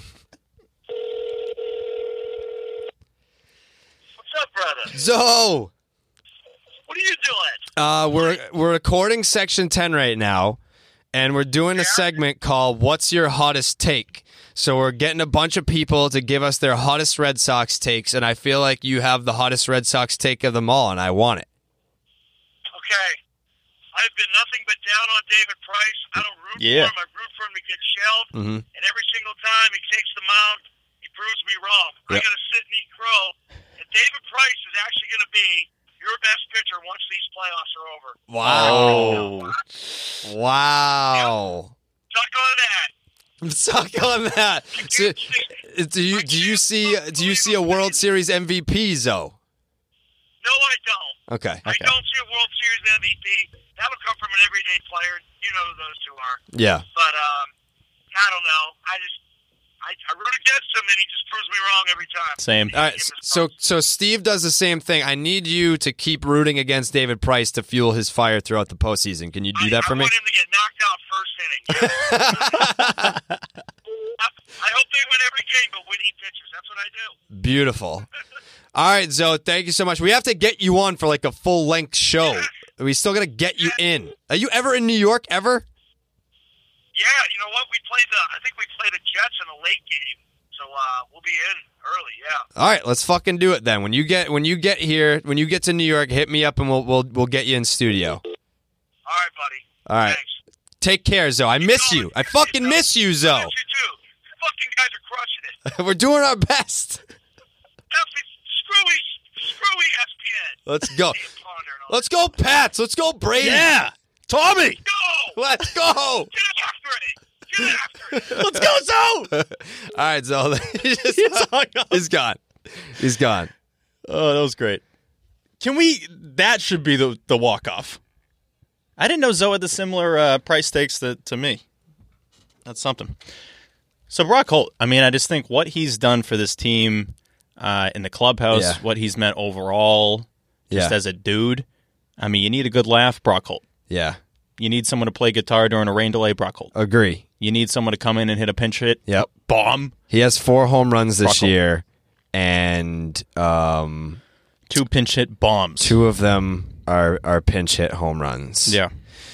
What's up, brother? Zo. What are you doing? Uh, we're we're recording section ten right now, and we're doing a segment called "What's Your Hottest Take?" So we're getting a bunch of people to give us their hottest Red Sox takes, and I feel like you have the hottest Red Sox take of them all, and I want it. Okay. I've been nothing but down on David Price. I don't root Yeah. for him. I root for him to get shelled. Mhm. And every single time he takes the mound, he proves me wrong. I Yep. got to sit and eat crow. And David Price is actually going to be your best pitcher once these playoffs are over. Wow! Oh. Wow! Suck on that. Suck on that. So, do you do you see do you see a World Series M V P, Zo? No, I don't. Okay. I don't see a World Series M V P. That'll come from an everyday player. You know who those two are. Yeah. But um, I don't know. I just I, I root against him, and he just proves me wrong every time. Same. All right, so so Steve does the same thing. I need you to keep rooting against David Price to fuel his fire throughout the postseason. Can you do I, that for I me? want him to get knocked out first inning. I, I hope they win every game, but when he pitches, that's what I do. Beautiful. All right, Zoe, thank you so much. We have to get you on for like a full length show. We still gotta get you in. Are you ever in New York ever? Yeah, you know what? We played the. I think we played the Jets in a late game, so uh, we'll be in early. Yeah. All right, let's fucking do it then. When you get when you get here, when you get to New York, hit me up and we'll we'll we'll get you in studio. All right, buddy. All right. Thanks. Take care, Zoe. I miss you. I fucking miss you, Zoe. I miss you too. fucking guys are crushing it. We're doing our best. Screwy, screwy S P N. Let's go. Let's go, Pats. Let's go, Brady. Yeah. Tommy. Go! Let's go. Get after it! Get after it! Let's go, Zoe. All right, Zoe. He just- He's hung up. He's gone. He's gone. Oh, that was great. Can we? That should be the the walk off. I didn't know Zoe had the similar uh, price stakes to, to me. That's something. So Brock Holt, I mean, I just think what he's done for this team uh, in the clubhouse, Yeah. what he's meant overall, just Yeah. as a dude. I mean, you need a good laugh, Brock Holt. Yeah. You need someone to play guitar during a rain delay, Brock Holt. Agree. You need someone to come in and hit a pinch hit, Yep. bomb, He has four home runs this Brock Holt. year, and um, two pinch hit bombs. two of them are are pinch hit home runs. Yeah.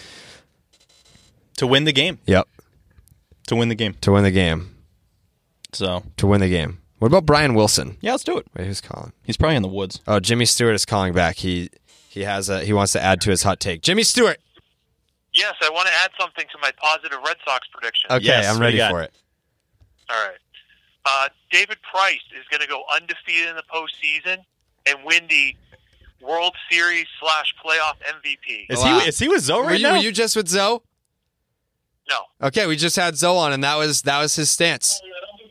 To win the game. Yep. To win the game. To win the game. So, To win the game. What about Brian Wilson? yeah, let's do it. Wait, who's calling? He's probably in the woods. Oh, Jimmy Stewart is calling back. He he has a he wants to add to his hot take. Jimmy Stewart. Yes, I want to add something to my positive Red Sox prediction. Okay, Yes, I'm what do ready you got? for it. All right. Uh, David Price is going to go undefeated in the postseason and win the World Series slash playoff M V P. Is Wow. he is he with Zoe Were right you, now? were you just with Zoe? No. Okay, we just had Zoe on, and that was that was his stance.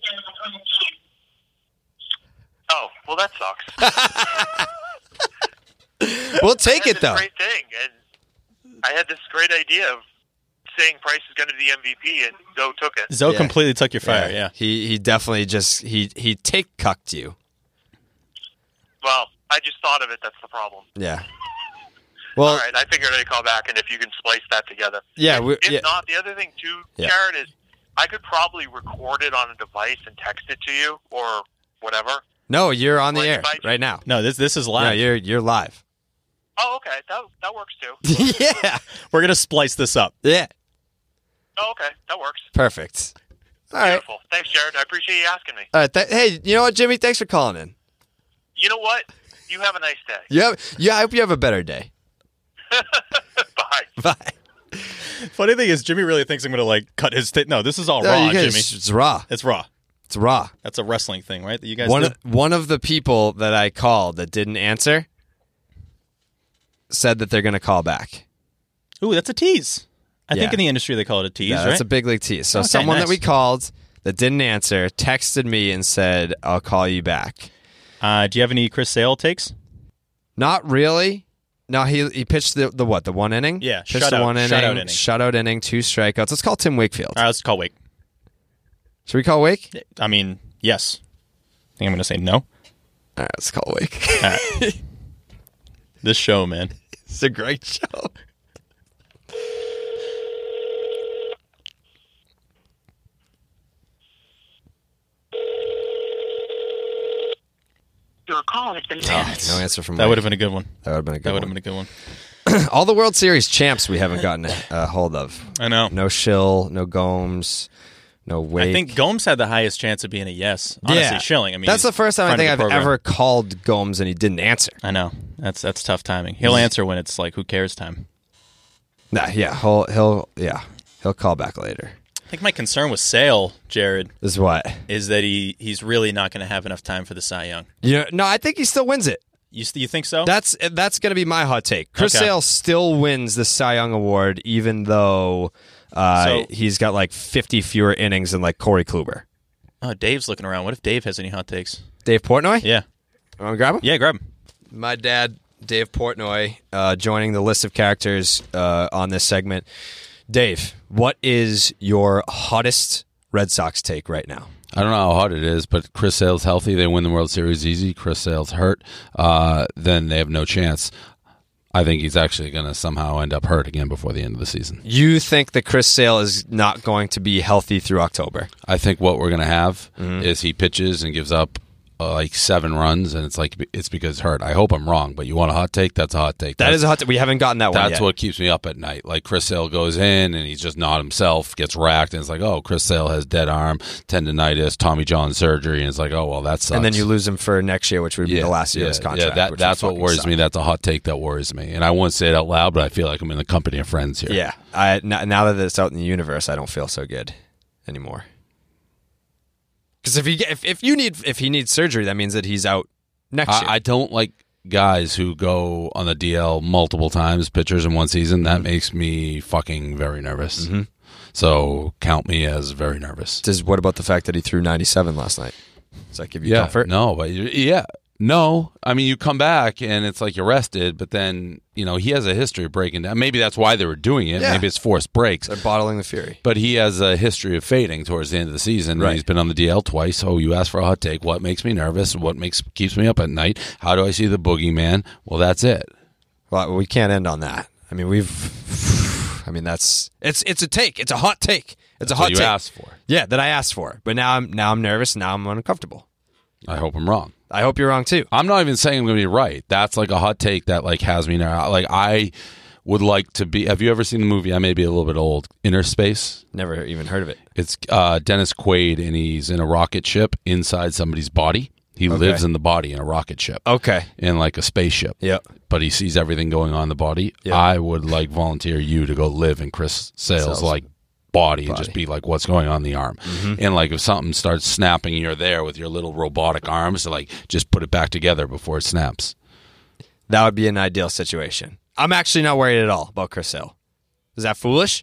Oh, well, that sucks. We'll I take had it this though. great thing, and I had this great idea of saying Price is going to be the M V P, and Zoe took it. Zoe Yeah. completely took your fire, yeah. He he definitely just he he take cucked you. Well, I just thought of it. That's the problem. Yeah. Well, All right, I figured I'd call back, and if you can splice that together. yeah, If, we, if yeah. not, the other thing too, Yeah. Jared, is I could probably record it on a device and text it to you or whatever. No, you're on the Like, air if I- right now. No, this this is No, live. you're you're live. Oh, okay, that that works too. yeah. We're gonna splice this up. Yeah. Oh, okay, that works. Perfect. All right. Beautiful. Thanks, Jared. I appreciate you asking me. All right. Th- hey, you know what, Jimmy? Thanks for calling in. You know what? You have a nice day. You have, yeah, I hope you have a better day. Bye. Bye. Funny thing is, Jimmy really thinks I'm gonna like cut his. Th- no, this is all No, raw, you guys- Jimmy. It's raw. It's raw. It's raw. That's a wrestling thing, right? That you guys One do. of, one of the people that I called that didn't answer said that they're going to call back. Ooh, that's a tease. I think Yeah. in the industry they call it a tease, Yeah, right? that's a big league tease. So Okay, someone nice. that we called that didn't answer texted me and said, "I'll call you back." uh, do you have any Chris Sale takes? Not really. No, he he pitched the, the what? The one inning? Yeah, pitched shutout- the one inning, shutout inning. shutout inning, two strikeouts. Let's call Tim Wakefield. All right, let's call Wake. Should we call Wake? I mean, yes. I think I'm gonna say no. All right, let's call Wake. All right. This show, man. It's a great show. Your call has been Damn passed. it. No answer from That Wake. would have been a good one. That would have been a good That would have one. been a good one. All the World Series champs we haven't gotten a hold of. I know. No Schill, no Gomes, no Wake. I think Gomes had the highest chance of being a yes. Honestly, Yeah. Schilling. I mean, That's he's the first time I friend think of I've the program. ever called Gomes and he didn't answer. I know. That's that's tough timing. He'll answer when it's like, who cares time. Nah, yeah, he'll he'll yeah he'll call back later. I think my concern with Sale, Jared, Is what? is that he he's really not going to have enough time for the Cy Young. You know, no, I think he still wins it. You you think so? That's that's going to be my hot take. Chris Okay. Sale still wins the Cy Young award, even though uh, So- he's got like fifty fewer innings than like Corey Kluber. oh, Dave's looking around. What if Dave has any hot takes? Dave Portnoy. Yeah. Want to grab him? Yeah, grab him. My dad, Dave Portnoy, uh, joining the list of characters uh, on this segment. Dave, what is your hottest Red Sox take right now? I don't know how hard it is, but Chris Sale's healthy. They win the World Series easy. Chris Sale's hurt. Uh, then they have no chance. I think he's actually going to somehow end up hurt again before the end of the season. You think that Chris Sale is not going to be healthy through October? I think what we're going to have Mm-hmm. is he pitches and gives up uh, like seven runs, and it's like it's because hurt. I hope I'm wrong, but you want a hot take? That's a hot take. That That's- is a hot take. We haven't gotten that one That's yet. what keeps me up at night. Like Chris Sale goes in and he's just not himself, gets racked, and it's like, oh, Chris Sale has dead arm, tendonitis, Tommy John surgery, and it's like, oh, well, that sucks. And then you lose him for next year, which would be yeah, the last year yeah, of his contract. Yeah, that, which that's would what fucking worries suck. me. That's a hot take that worries me. And I won't say it out loud, but I feel like I'm in the company of friends here. Yeah. I, n- now that it's out in the universe, I don't feel so good anymore. Because if he get- if if you need if he needs surgery, that means that he's out next year. I, I don't like guys who go on the D L multiple times, pitchers in one season. That makes me fucking very nervous. Mm-hmm. So count me as very nervous. Does what about the fact that he threw ninety-seven last night? Does that give you Yeah, comfort? no, but you- yeah, no. I mean, you come back and it's like you're rested, but then you know he has a history of breaking down. Maybe that's why they were doing it. Yeah. Maybe it's forced breaks. They're bottling the fury. But he has a history of fading towards the end of the season. Right. He's been on the D L twice. Oh, you asked for a hot take. What makes me nervous? What makes keeps me up at night? How do I see the boogeyman? Well, that's it. Well, we can't end on that. I mean, we've. I mean, that's it's it's a take. It's a hot take. It's That's a hot what you take. asked for. Yeah, that I asked for. But now I'm now I'm nervous. Now I'm uncomfortable. I hope I'm wrong. I hope you're wrong too. I'm not even saying I'm going to be right. That's like a hot take that like has me now. Like I would like to be. Have you ever seen the movie? I may be a little bit old. Inner Space. Never even heard of it. It's uh, Dennis Quaid, and he's in a rocket ship inside somebody's body. He Okay. lives in the body in a rocket ship. Okay. In like a spaceship. Yep. But he sees everything going on in the body. Yep. I would like volunteer you to go live in Chris Sale's Sale's like body, and body. just be like, what's going on in the arm? Mm-hmm. And like if something starts snapping, you're there with your little robotic arms to like just put it back together before it snaps. That would be an ideal situation. I'm actually not worried at all about Chris Sale. Is that foolish?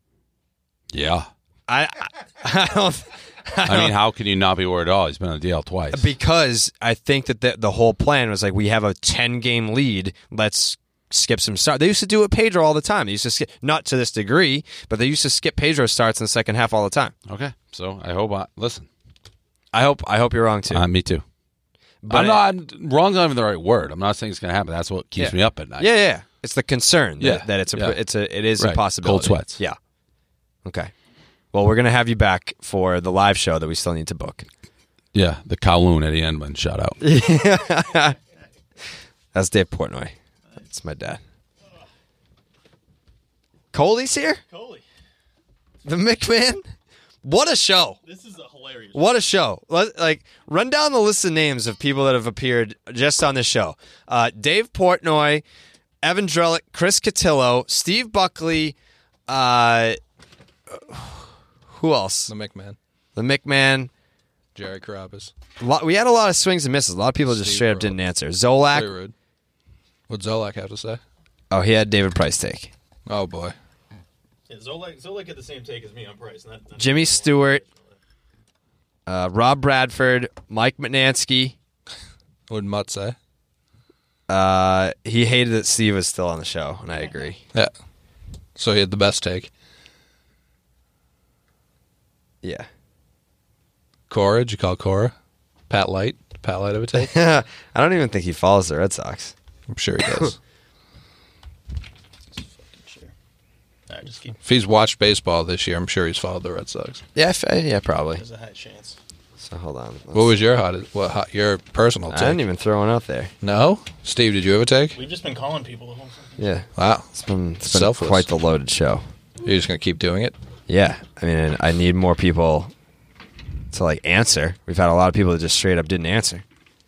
Yeah. I I, I don't. I mean, how can you not be worried at all? He's been on the D L twice. Because I think that the, the whole plan was like, we have a ten-game lead. Let's skip some starts. They used to do it with Pedro all the time. They used to skip, not to this degree, but they used to skip Pedro starts in the second half all the time. Okay. So I hope I listen. I hope I hope you're wrong too. Uh, me too. But I'm not wrong's not even the right word. I'm not saying it's going to happen. That's what keeps Yeah. me up at night. Yeah, yeah. It's the concern that, Yeah, that it's a yeah. it's a it is Right. a possibility. Cold sweats. Yeah. Okay. Well, we're gonna have you back for the live show that we still need to book. Yeah, the Kowloon Eddie Edmund shout out. That's Dave Portnoy. That's my dad. Coley's here? Coley, The McMahon? What a show. this is a hilarious. What a show. Let, like, run down the list of names of people that have appeared just on this show. Uh, Dave Portnoy, Evan Drellick, Chris Cotillo, Steve Buckley, uh, who else? The McMahon. The McMahon. Jerry Carabas. A lot- We had a lot of swings and misses. A lot of people just Steve straight up Earle. didn't answer. Zolak. Very rude. What'd Zolak have to say? Oh, he had David Price take. Oh, boy. Yeah, Zolak, Zolak had the same take as me on Price. Not, not Jimmy Stewart, uh, Rob Bradford, Mike Manansky. What'd Mutt say? Uh, he hated that Steve was still on the show, and I agree. Yeah. So he had the best take. Yeah. Cora, did you call Cora? Pat Light? Pat Light of a take? I don't even think he follows the Red Sox. I'm sure he does. All right, just keep. If he's watched baseball this year, I'm sure he's followed the Red Sox. Yeah, f- yeah, probably. There's a high chance. So hold on. What was your hottest, what hot, your personal I take? didn't even throw one out there. No? Steve, did you have a take? We've just been calling people the whole time. Yeah, Wow. it's been, it's been Selfless. quite the loaded show. You're just going to keep doing it? Yeah, I mean, I need more people to like answer. We've had a lot of people that just straight up didn't answer.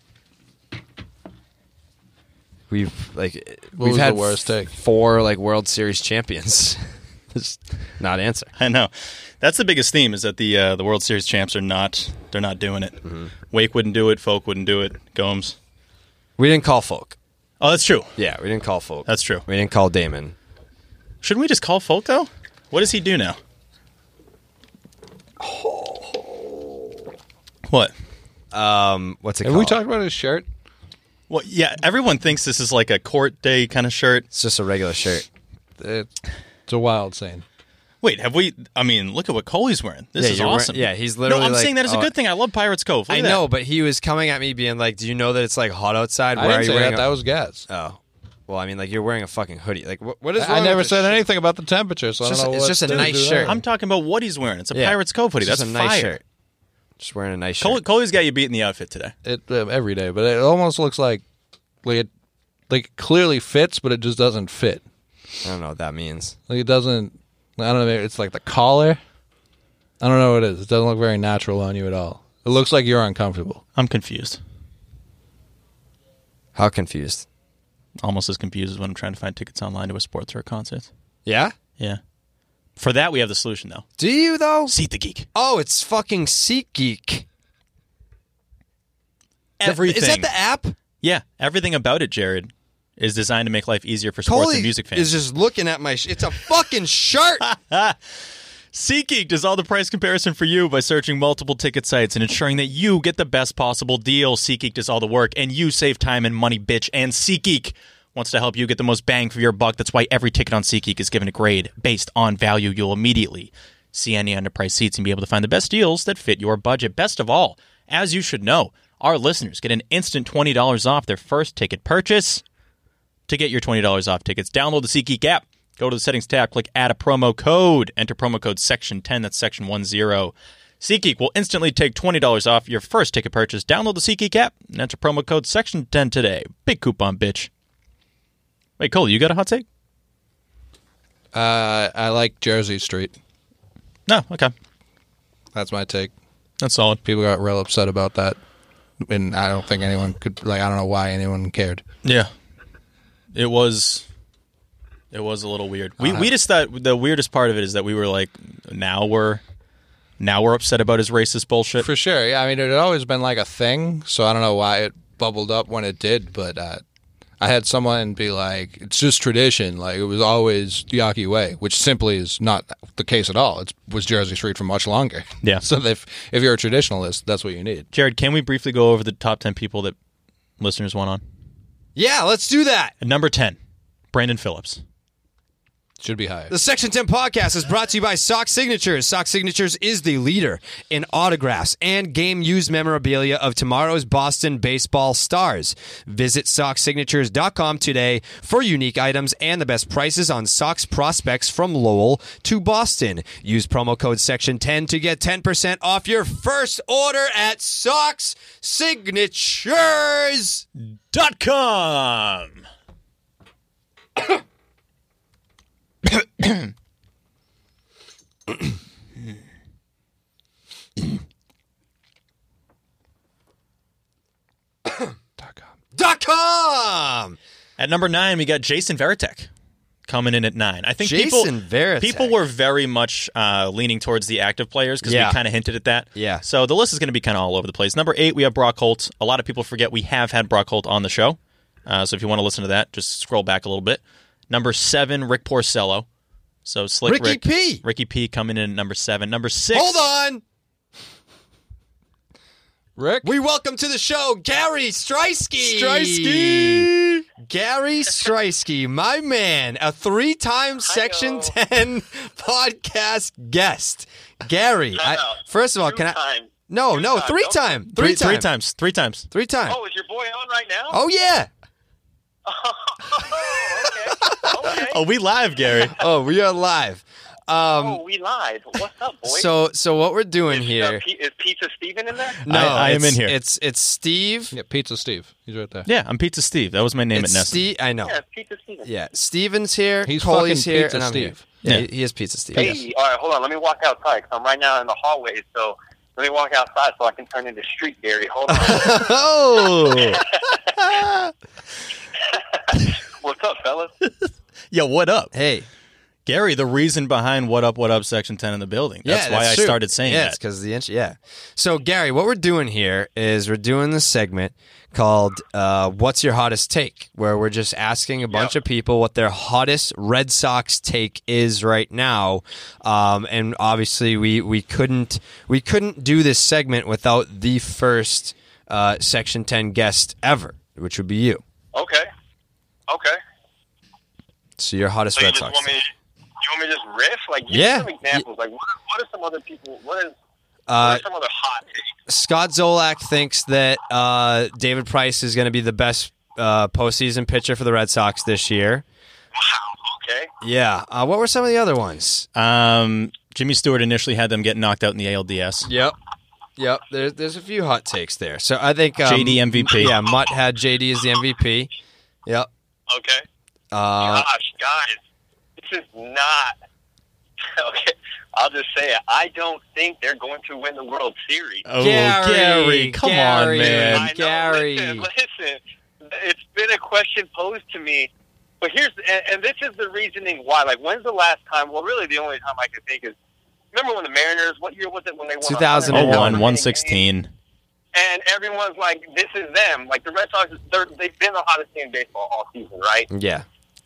We've like What we've was the had worst take? four like World Series champions just not answer. I know. That's the biggest theme is that the uh, the World Series champs are not they're not doing it. Mm-hmm. Wake wouldn't do it. Folk wouldn't do it. Gomes. We didn't call Folk. Oh, that's true. Yeah, we didn't call Folk. That's true. We didn't call Damon. Shouldn't we just call Folk though? What does he do now? What? Um, what's it Have called? we talked about his shirt? Well, yeah. Everyone thinks this is like a court day kind of shirt. It's just a regular shirt. It's, it's a wild scene. Wait, have we? I mean, look at what Coley's wearing. This Yeah, is you're wearing- awesome. yeah, he's literally No, I'm like- saying that is a oh, good thing. I love Pirates Cove. Look I at that. know, but he was coming at me being like, "Do you know that it's like hot outside? I Why are didn't you say wearing that. a-" That was Gaz. Oh, well, I mean, like you're wearing a fucking hoodie. Like, what, what is? I wrong never with said this shirt? anything about the temperature, so It's I just- don't know it's what just a to nice do shirt. there. I'm talking about what he's wearing. It's a Yeah. Pirates Cove hoodie. It's That's just a nice fire. shirt. Just wearing a nice shirt. Cole, Coley's got you beat in the outfit today. It uh, every day, but it almost looks like like it like it clearly fits, but it just doesn't fit. I don't know what that means. Like it doesn't. I don't know. Maybe it's like the collar. I don't know what it is. It doesn't look very natural on you at all. It looks like you're uncomfortable. I'm confused. How confused? Almost as confused as when I'm trying to find tickets online to a sports or a concert. Yeah. Yeah. For that, we have the solution, though. Do you though? Seat the Geek. Oh, it's fucking SeatGeek. Everything. Is that the app? Yeah, everything about it, Jared, is designed to make life easier for sports Coley and music fans. is just looking at my. Sh- it's a fucking shirt. SeatGeek does all the price comparison for you by searching multiple ticket sites and ensuring that you get the best possible deal. SeatGeek does all the work, and you save time and money, bitch. And SeatGeek wants to help you get the most bang for your buck. That's why every ticket on SeatGeek is given a grade based on value. You'll immediately see any underpriced seats and be able to find the best deals that fit your budget. Best of all, as you should know, our listeners get an instant twenty dollars off their first ticket purchase. To get your twenty dollars off tickets, download the SeatGeek app. Go to the settings tab, click add a promo code, enter promo code section ten, that's section ten. SeatGeek will instantly take twenty dollars off your first ticket purchase. Download the SeatGeek app and enter promo code section ten today. Big coupon, bitch. Wait, Cole, you got a hot take? Uh, I like Jersey Street. No, okay. That's my take. That's solid. People got real upset about that, and I don't think anyone could, like, I don't know why anyone cared. Yeah. It was... It was a little weird. We uh-huh. we just thought the weirdest part of it is that we were like, now we're now we're upset about his racist bullshit. For sure. Yeah, I mean, it had always been like a thing, so I don't know why it bubbled up when it did, but uh, I had someone be like, it's just tradition. Like, it was always Yawkey Way, which simply is not the case at all. It was Jersey Street for much longer. Yeah. So if, if you're a traditionalist, that's what you need. Jared, can we briefly go over the top ten people that listeners want on? Yeah, let's do that. At number ten, Brandon Phillips. Should be higher. The Section ten podcast is brought to you by Sock Signatures. Sock Signatures is the leader in autographs and game-used memorabilia of tomorrow's Boston baseball stars. Visit sock signatures dot com today for unique items and the best prices on Sox prospects from Lowell to Boston. Use promo code section ten to get ten percent off your first order at sox signatures dot com. Dot com. At number nine, we got Jason Veritek coming in at nine. I think Jason people Veritek. people were very much uh, leaning towards the active players because Yeah. we kind of hinted at that. Yeah. So the list is going to be kind of all over the place. Number eight, we have Brock Holt. A lot of people forget we have had Brock Holt on the show. Uh, so if you want to listen to that, just scroll back a little bit. Number seven, Rick Porcello. So Slick Ricky Rick, P. Ricky P coming in at number seven. Number six. Hold on. Rick? We welcome to the show Gary Streisky. Streisky. Gary Streisky, my man, a three-time Section ten podcast guest. Gary, I, first of all, can I? No, Two no, time, three-time. Three, Three-time. three times. Three times. Three-time. Oh, is your boy on right now? Oh, yeah. Oh, okay. Okay. Oh, we live, Gary. Oh, we are live. Um, oh, we live. What's up, boy? so, so what we're doing is, here? Uh, P- is Pizza Steven in there? No, I- I am it's- in here. It's it's Steve. Yeah, Pizza Steve. He's right there. Yeah, I'm Pizza Steve. That was my name It's at Nestle. Steve. I know. Yeah, it's Pizza Steven. Yeah, Steven's here. He's Coley's fucking here, Pizza and I'm Steve. here. Yeah, Yeah. he he is Pizza Steve. Hey, all right, hold on. Let me walk outside 'cause I'm right now in the hallway. So let me walk outside so I can turn into Street Gary. Hold on. Oh, What's up, fellas? Yo, what up? hey. Gary, the reason behind What Up, What Up Section ten in the building. That's Yeah, why I true. started saying yeah, that. it's because the inch. Yeah. So Gary, what we're doing here is we're doing this segment called uh, "What's Your Hottest Take," where we're just asking a bunch of people what their hottest Red Sox take is right now. Um, and obviously, we we couldn't we couldn't do this segment without the first uh, Section ten guest ever, which would be you. Okay. Okay. So your hottest So you Red just Sox. want me? You want me to just riff? Like, give Yeah. me some examples. Like, what are, what are some other people? What is? What Uh, are some other hot takes? Scott Zolak thinks that uh, David Price is going to be the best uh, postseason pitcher for the Red Sox this year. Wow. Okay. Yeah. Uh, what were some of the other ones? Um, Jimmy Stewart initially had them get knocked out in the A L D S. Yep. Yep. There's there's a few hot takes there. So I think um, J D M V P. Yeah, Mutt had J D as the M V P. Yep. Okay. Uh, Gosh, guys, this is not. Okay, I'll just say it. I don't think they're going to win the World Series. Oh, Gary, Gary, come Gary. on, man. I know, Gary. Listen, listen, it's been a question posed to me, but here's and, and this is the reasoning why. Like, when's the last time? Well, really, the only time I can think is remember when the Mariners. What year was it when they won? two thousand one. oh one, one sixteen. and everyone's like, "This is them." Like the Red Sox, they're, they've been the hottest team in baseball all season, right? Yeah.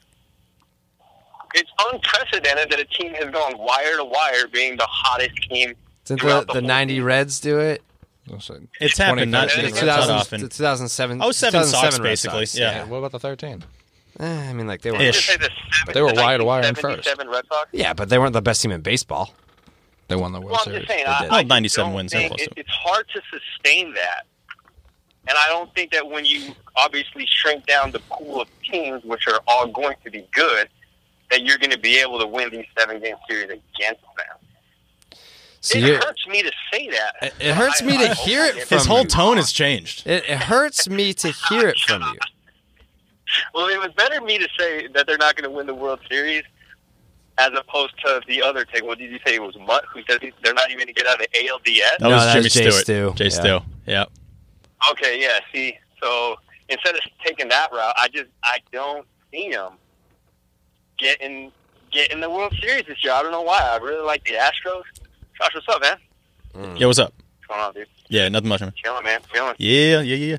It's unprecedented that a team has gone wire to wire, being the hottest team. Didn't throughout the, the the whole ninety season. Reds do it? It's happened not, twenty not thirteen, that right? often. two thousand seven. Oh, seven two thousand Sox, seven Red basically. Sox, Yeah. What about the thirteen? Eh, I mean, like they were. Did you Ish. say the seven, They were the wire to wire in nineteen first. seventy-seven Red Sox? Yeah, but they weren't the best team in baseball. They won the World Well, I'm Series. just saying, They I, did. I Well, just ninety-seven don't wins, they're think close it, to it. it's hard to sustain that. And I don't think that when you obviously shrink down the pool of teams, which are all going to be good, that you're going to be able to win these seven-game series against them. So it you're- hurts me to say that. It, it hurts I- me I to hope hear I it get from His whole you. tone has changed. It, it hurts me to hear it from you. Well, it was better me to say that they're not going to win the World Series as opposed to the other take. What did you say? It was Mutt who said they're not even going to get out of the A L D S? That No, was that Jimmy was Jay Stewart. Stu. Jay Yeah. Stu. Yeah. Okay, yeah. See, so instead of taking that route, I just I don't see them getting getting the World Series this year. I don't know why. I really like the Astros. Josh, what's up, man? Yo, what's up? What's going on, dude? Yeah, nothing much, man. Chilling, man. Chilling. Yeah, yeah, yeah.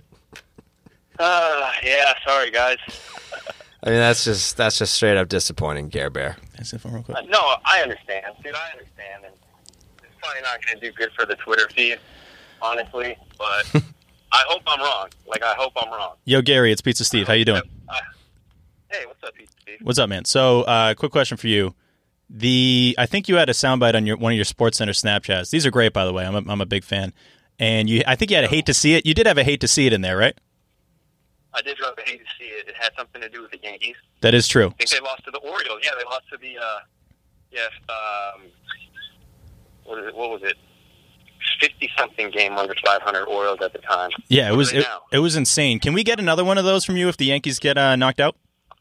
Uh, yeah. Sorry, guys. I mean, that's just that's just straight up disappointing, Care Bear. That's it for real quick. Uh, no, I understand, dude. I understand, and it's probably not going to do good for the Twitter feed, honestly. But I hope I'm wrong. Like, I hope I'm wrong. Yo, Gary, it's Pizza Steve. How you doing? Uh, hey, what's up, Pete? Steve? What's up, man? So, uh, quick question for you. The I think you had a soundbite on your one of your Sports Center Snapchats. These are great, by the way. I'm a, I'm a big fan. And you, I think you had a hate to see it. You did have a hate to see it in there, right? I did rather hate to see it. It had something to do with the Yankees. That is true. I think they lost to the Orioles. Yeah, they lost to the, uh, yeah, um, what, is it, what was it? fifty-something game under five hundred Orioles at the time. Yeah, it What was are they it, now? it was insane. Can we get another one of those from you if the Yankees get uh, knocked out?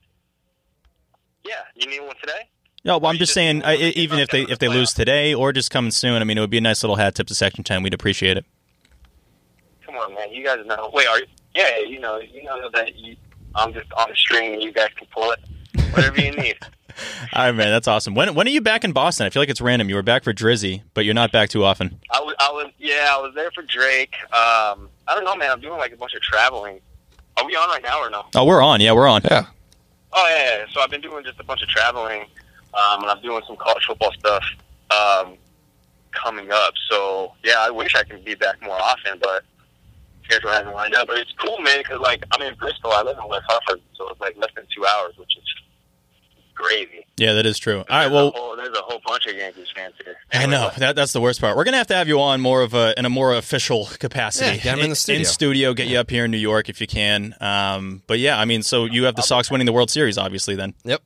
Yeah, you need one today? No, well, I'm You just just saying, need I, one to get even if knocked they out if they of the lose playoffs. today or just coming soon, I mean, it would be a nice little hat tip to Section ten. We'd appreciate it. Come on, man. You guys know. Wait, are you? Yeah, you know, you know that you, I'm just on the string and you guys can pull it. Whatever you need. All right, man, that's awesome. When when are you back in Boston? I feel like it's random. You were back for Drizzy, but you're not back too often. I was, I was, yeah, I was there for Drake. Um, I don't know, man. I'm doing like a bunch of traveling. Are we on right now or no? Oh, we're on. Yeah, we're on. Yeah. Oh yeah, yeah. So I've been doing just a bunch of traveling, um, and I'm doing some college football stuff um, coming up. So yeah, I wish I could be back more often, but schedule hasn't lined up. But it's cool, man, because like I'm in Bristol. I live in West Hartford, so it's like less than two hours, which is crazy. Yeah, that is true. All right, There's a well, whole, there's a whole bunch of Yankees fans here. I know that that's the worst part. We're gonna have to have you on more of a in a more official capacity. Yeah, get 'em in the studio. In studio, get you up here in New York if you can. Um, but yeah, I mean, so you have the Sox winning the World Series, obviously. Then Yep.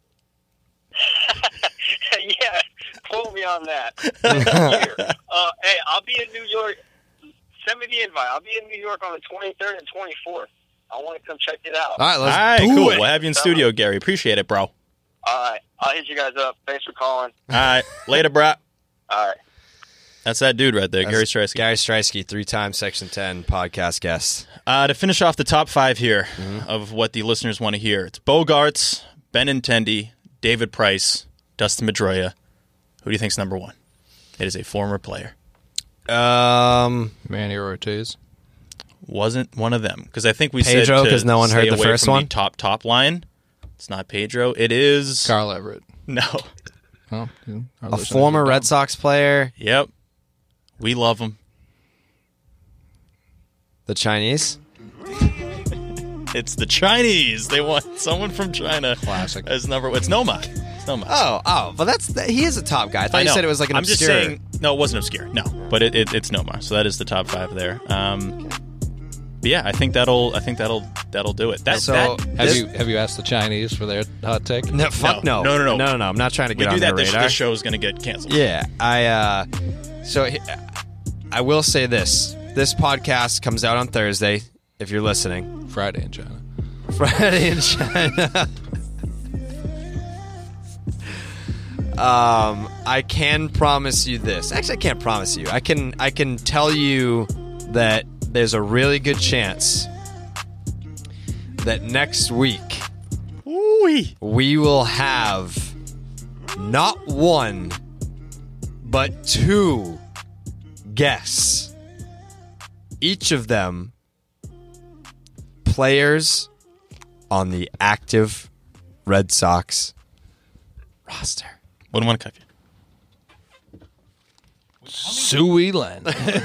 Yeah, quote me on that. uh, hey, I'll be in New York. Send me the invite. I'll be in New York on the twenty-third and twenty-fourth. I want to come check it out. All right, all let's right, do cool. it. We'll have you in studio, Gary. Appreciate it, bro. All All right, I'll hit you guys up. Thanks for calling. right, later, bro. All right. That's that dude right there, Gary That's Streisky. Gary Streisky, three-time Section ten podcast guest. Uh, to finish off the top five here Mm-hmm. of what the listeners want to hear, it's Bogarts, Benintendi, David Price, Dustin Pedroia. Who do you think's number one? It is a former player. Um, Manny Ortiz. Wasn't one of them because I think we Pedro, said to 'cause no one stay heard the away first from one? The top top line. It's not Pedro. It is Carl Everett. no. Oh, yeah. Our a listeners former are Red dumb. Sox player, Yep, we love him. the Chinese. It's the Chinese. They want someone from China Classic. as number. It's Nomad. It's Nomad. Oh, oh, but that's he is a top guy. I thought I you know. said it was like an I'm obscure. just saying. No, it wasn't obscure. No, but it, it, it's Nomar. So that is the top five there. Um, but yeah, I think that'll. I think that'll. That'll do it. That, So- that, Have This- you have you asked the Chinese for their hot take? No, fuck No. no. No, no, no. no, no, no. I'm not trying to we get do on that. their This, radar. this show is going to get canceled. Yeah, I. uh So he- I will say this: this podcast comes out on Thursday. If you're listening, Friday in China. Friday in China. um, I can promise you this. Actually, I can't promise you. I can. I can tell you that there's a really good chance that next week Ooh-wee. we will have not one, but two guests each of them players on the active Red Sox roster. Wouldn't want to cut you. Sui Len.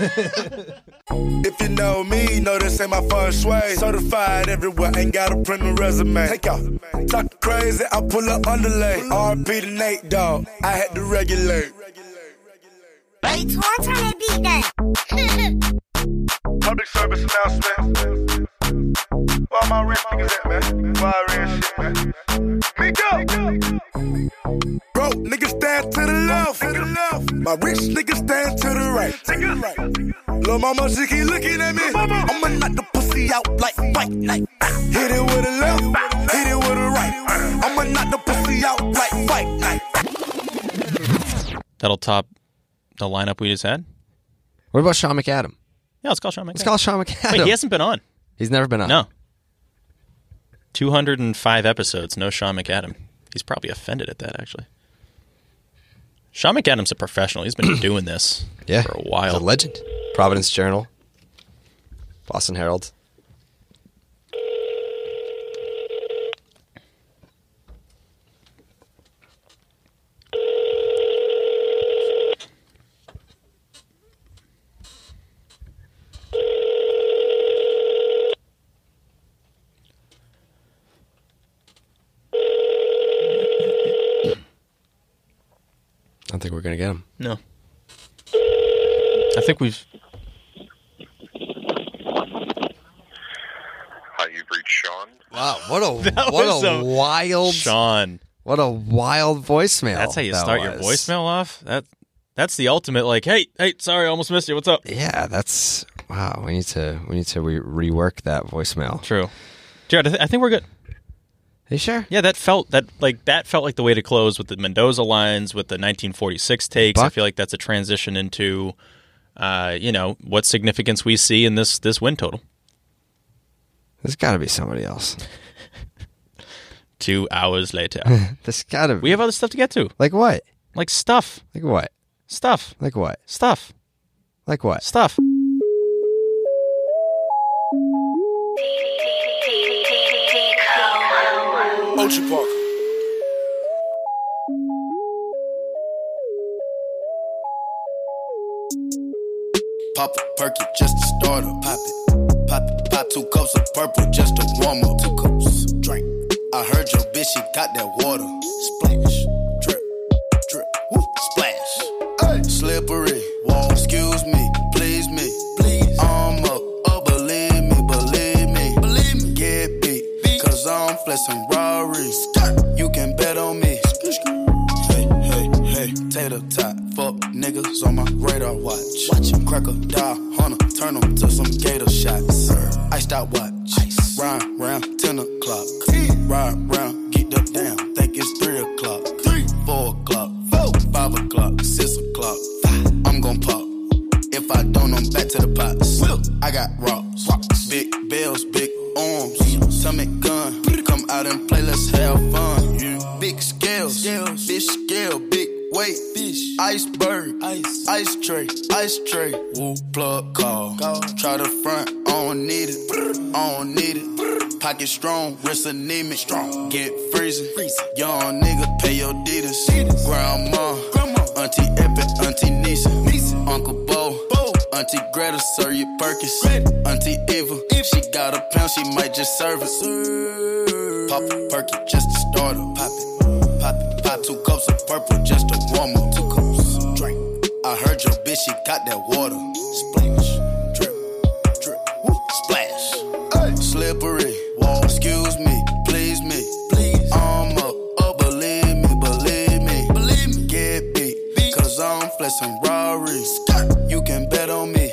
If you know me, know this ain't my first way. Certified everywhere, ain't got a print a resume. Take off, talk crazy, I pull up underlay. R P to Nate, dog, I had to regulate. Hey, turn that beat down. Public service announcement. Where all my rich niggas at, man? Why I ran shit, man? Miko! Broke niggas stand to the left. To the left. My rich niggas stand to the right. To the right. Lil' mama, she keep looking at me. I'ma knock the pussy out like fight night. Hit it with a left, hit it with a right. I'ma knock the pussy out like fight night. That'll top the lineup we just had. What about Sean McAdam? Yeah, let's call Sean McAdam. Let's call Sean McAdam. Wait, he hasn't been on. He's never been on. No. two hundred five episodes, no Sean McAdam. He's probably offended at that, actually. Sean McAdam's a professional. He's been doing this yeah, for a while. He's a legend. Providence Journal. Boston Herald. I don't think we're going to get him. No. I think we've... Hi, you've reached Sean. Wow, what a That what was a a- wild Sean. What a wild voicemail. That's how you that start your was. voicemail off? That That's the ultimate, like, hey, hey, sorry, I almost missed you. What's up? Yeah, that's... Wow, we need to we need to re- rework that voicemail. True. Jared, I, th- I think we're good. Are you sure? Yeah, that felt that like that felt like the way to close with the Mendoza lines, with the nineteen forty-six takes. Buck? I feel like that's a transition into, uh, you know, what significance we see in this this win total. There's got to be somebody else. Two hours later, There's got to be. we have other stuff to get to, Like what? like stuff, Like what? stuff, Like what? stuff, Like what? stuff. Ocean Park. Pop a perky just to start up. Pop it. Pop it. Pop two cups of purple just to warm up. Two cups. Drink. I heard your bitch, she got that water. Splash. Drip. Drip. Woo. Splash. Hey. Slippery. Whoa. Excuse me. Please me. Please. I'm up. Oh, believe me. Believe me. Believe me. Get beat. beat. Cause I'm flexing Rari's. You can bet on me. Hey, hey, hey. Tater tot. Fuck niggas on my radar watch. Watch him crack a die, hunter, turn them to some gator shots. Iced out watch. Ice. Ride round ten o'clock. Ride round, get the down. Think it's three o'clock. Three. Four o'clock. Four. Five o'clock. Six o'clock. Five. I'm gon' pop. If I don't, I'm back to the pots. I got rocks. rocks. Big bells, big arms. Stomach gun. Come out and play, let's have fun. Yeah. Big scales. scales. Fish scale, big weight, fish, iceberg, ice, ice tray, ice tray, woo, plug call, call. Try the front, I don't need it, I don't need it, pocket strong, wrist anemic, strong, get freezing, freezing. Young nigga, pay your deeders, grandma, grandma, auntie Epic, auntie Nisa, Nisa. Uncle Bo, Bo, auntie Greta, serve your Perkins, Greta. Auntie Eva, if she got a pound, she might just serve it, serve. Pop a perky just to start her, pop it, pop it, pop two cups of purple just to warm up. Two cups, drink. I heard your bitch, she got that water. Splash, drip, drip, woo, splash. Hey. Slippery, whoa, excuse me, please me, please. I'm up, oh, believe me, believe me, believe me. Get beat, beat. Cause I'm flexing Rari's. You can bet on me.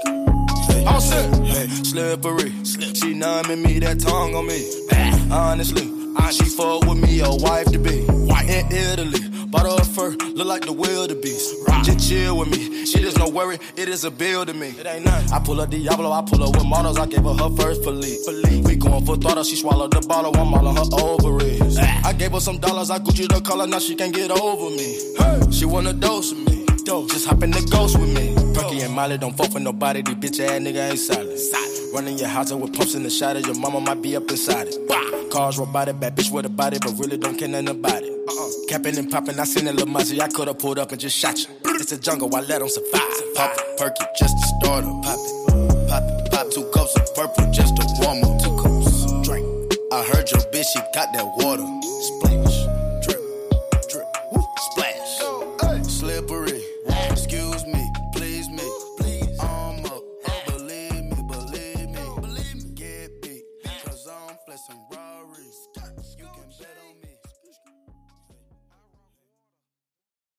Hey, all set. Hey, slippery, she numbing me, that tongue on me. Honestly, she fuck with me, a wife to be. In Italy, bought her a fur, look like the wildebeest. Just chill with me, shit is no worry, it is a bill to me. It ain't nothing. I pull up Diablo, I pull up with models, I gave her her first Philippe. We going for throttle, she swallowed the bottle, I'm all on her ovaries. I gave her some dollars, I Gucci the color, now she can't get over me. Hey. She wanna dose with me, dope. Just hop in the ghost with me. Perky and Molly don't fuck for nobody. These bitch ass nigga ain't solid. Running your house with pumps in the shot of your mama might be up inside it. Cars robotic, bad bitch with a body, but really don't care nothing about it. Uh-uh. Capping and popping, I seen a little Mozzie. I could've pulled up and just shot you. It's a jungle, I let them survive. Pop it, perky, just to start up. Pop it, pop it, pop two cups of purple just to warm up. Two cups, drink. I heard your bitch, she got that water. Splash, drip, drip, woo, splash. Slippery, excuse me, please me. I'm up, believe me, believe me. Get beat, cause I'm flexing Rari's.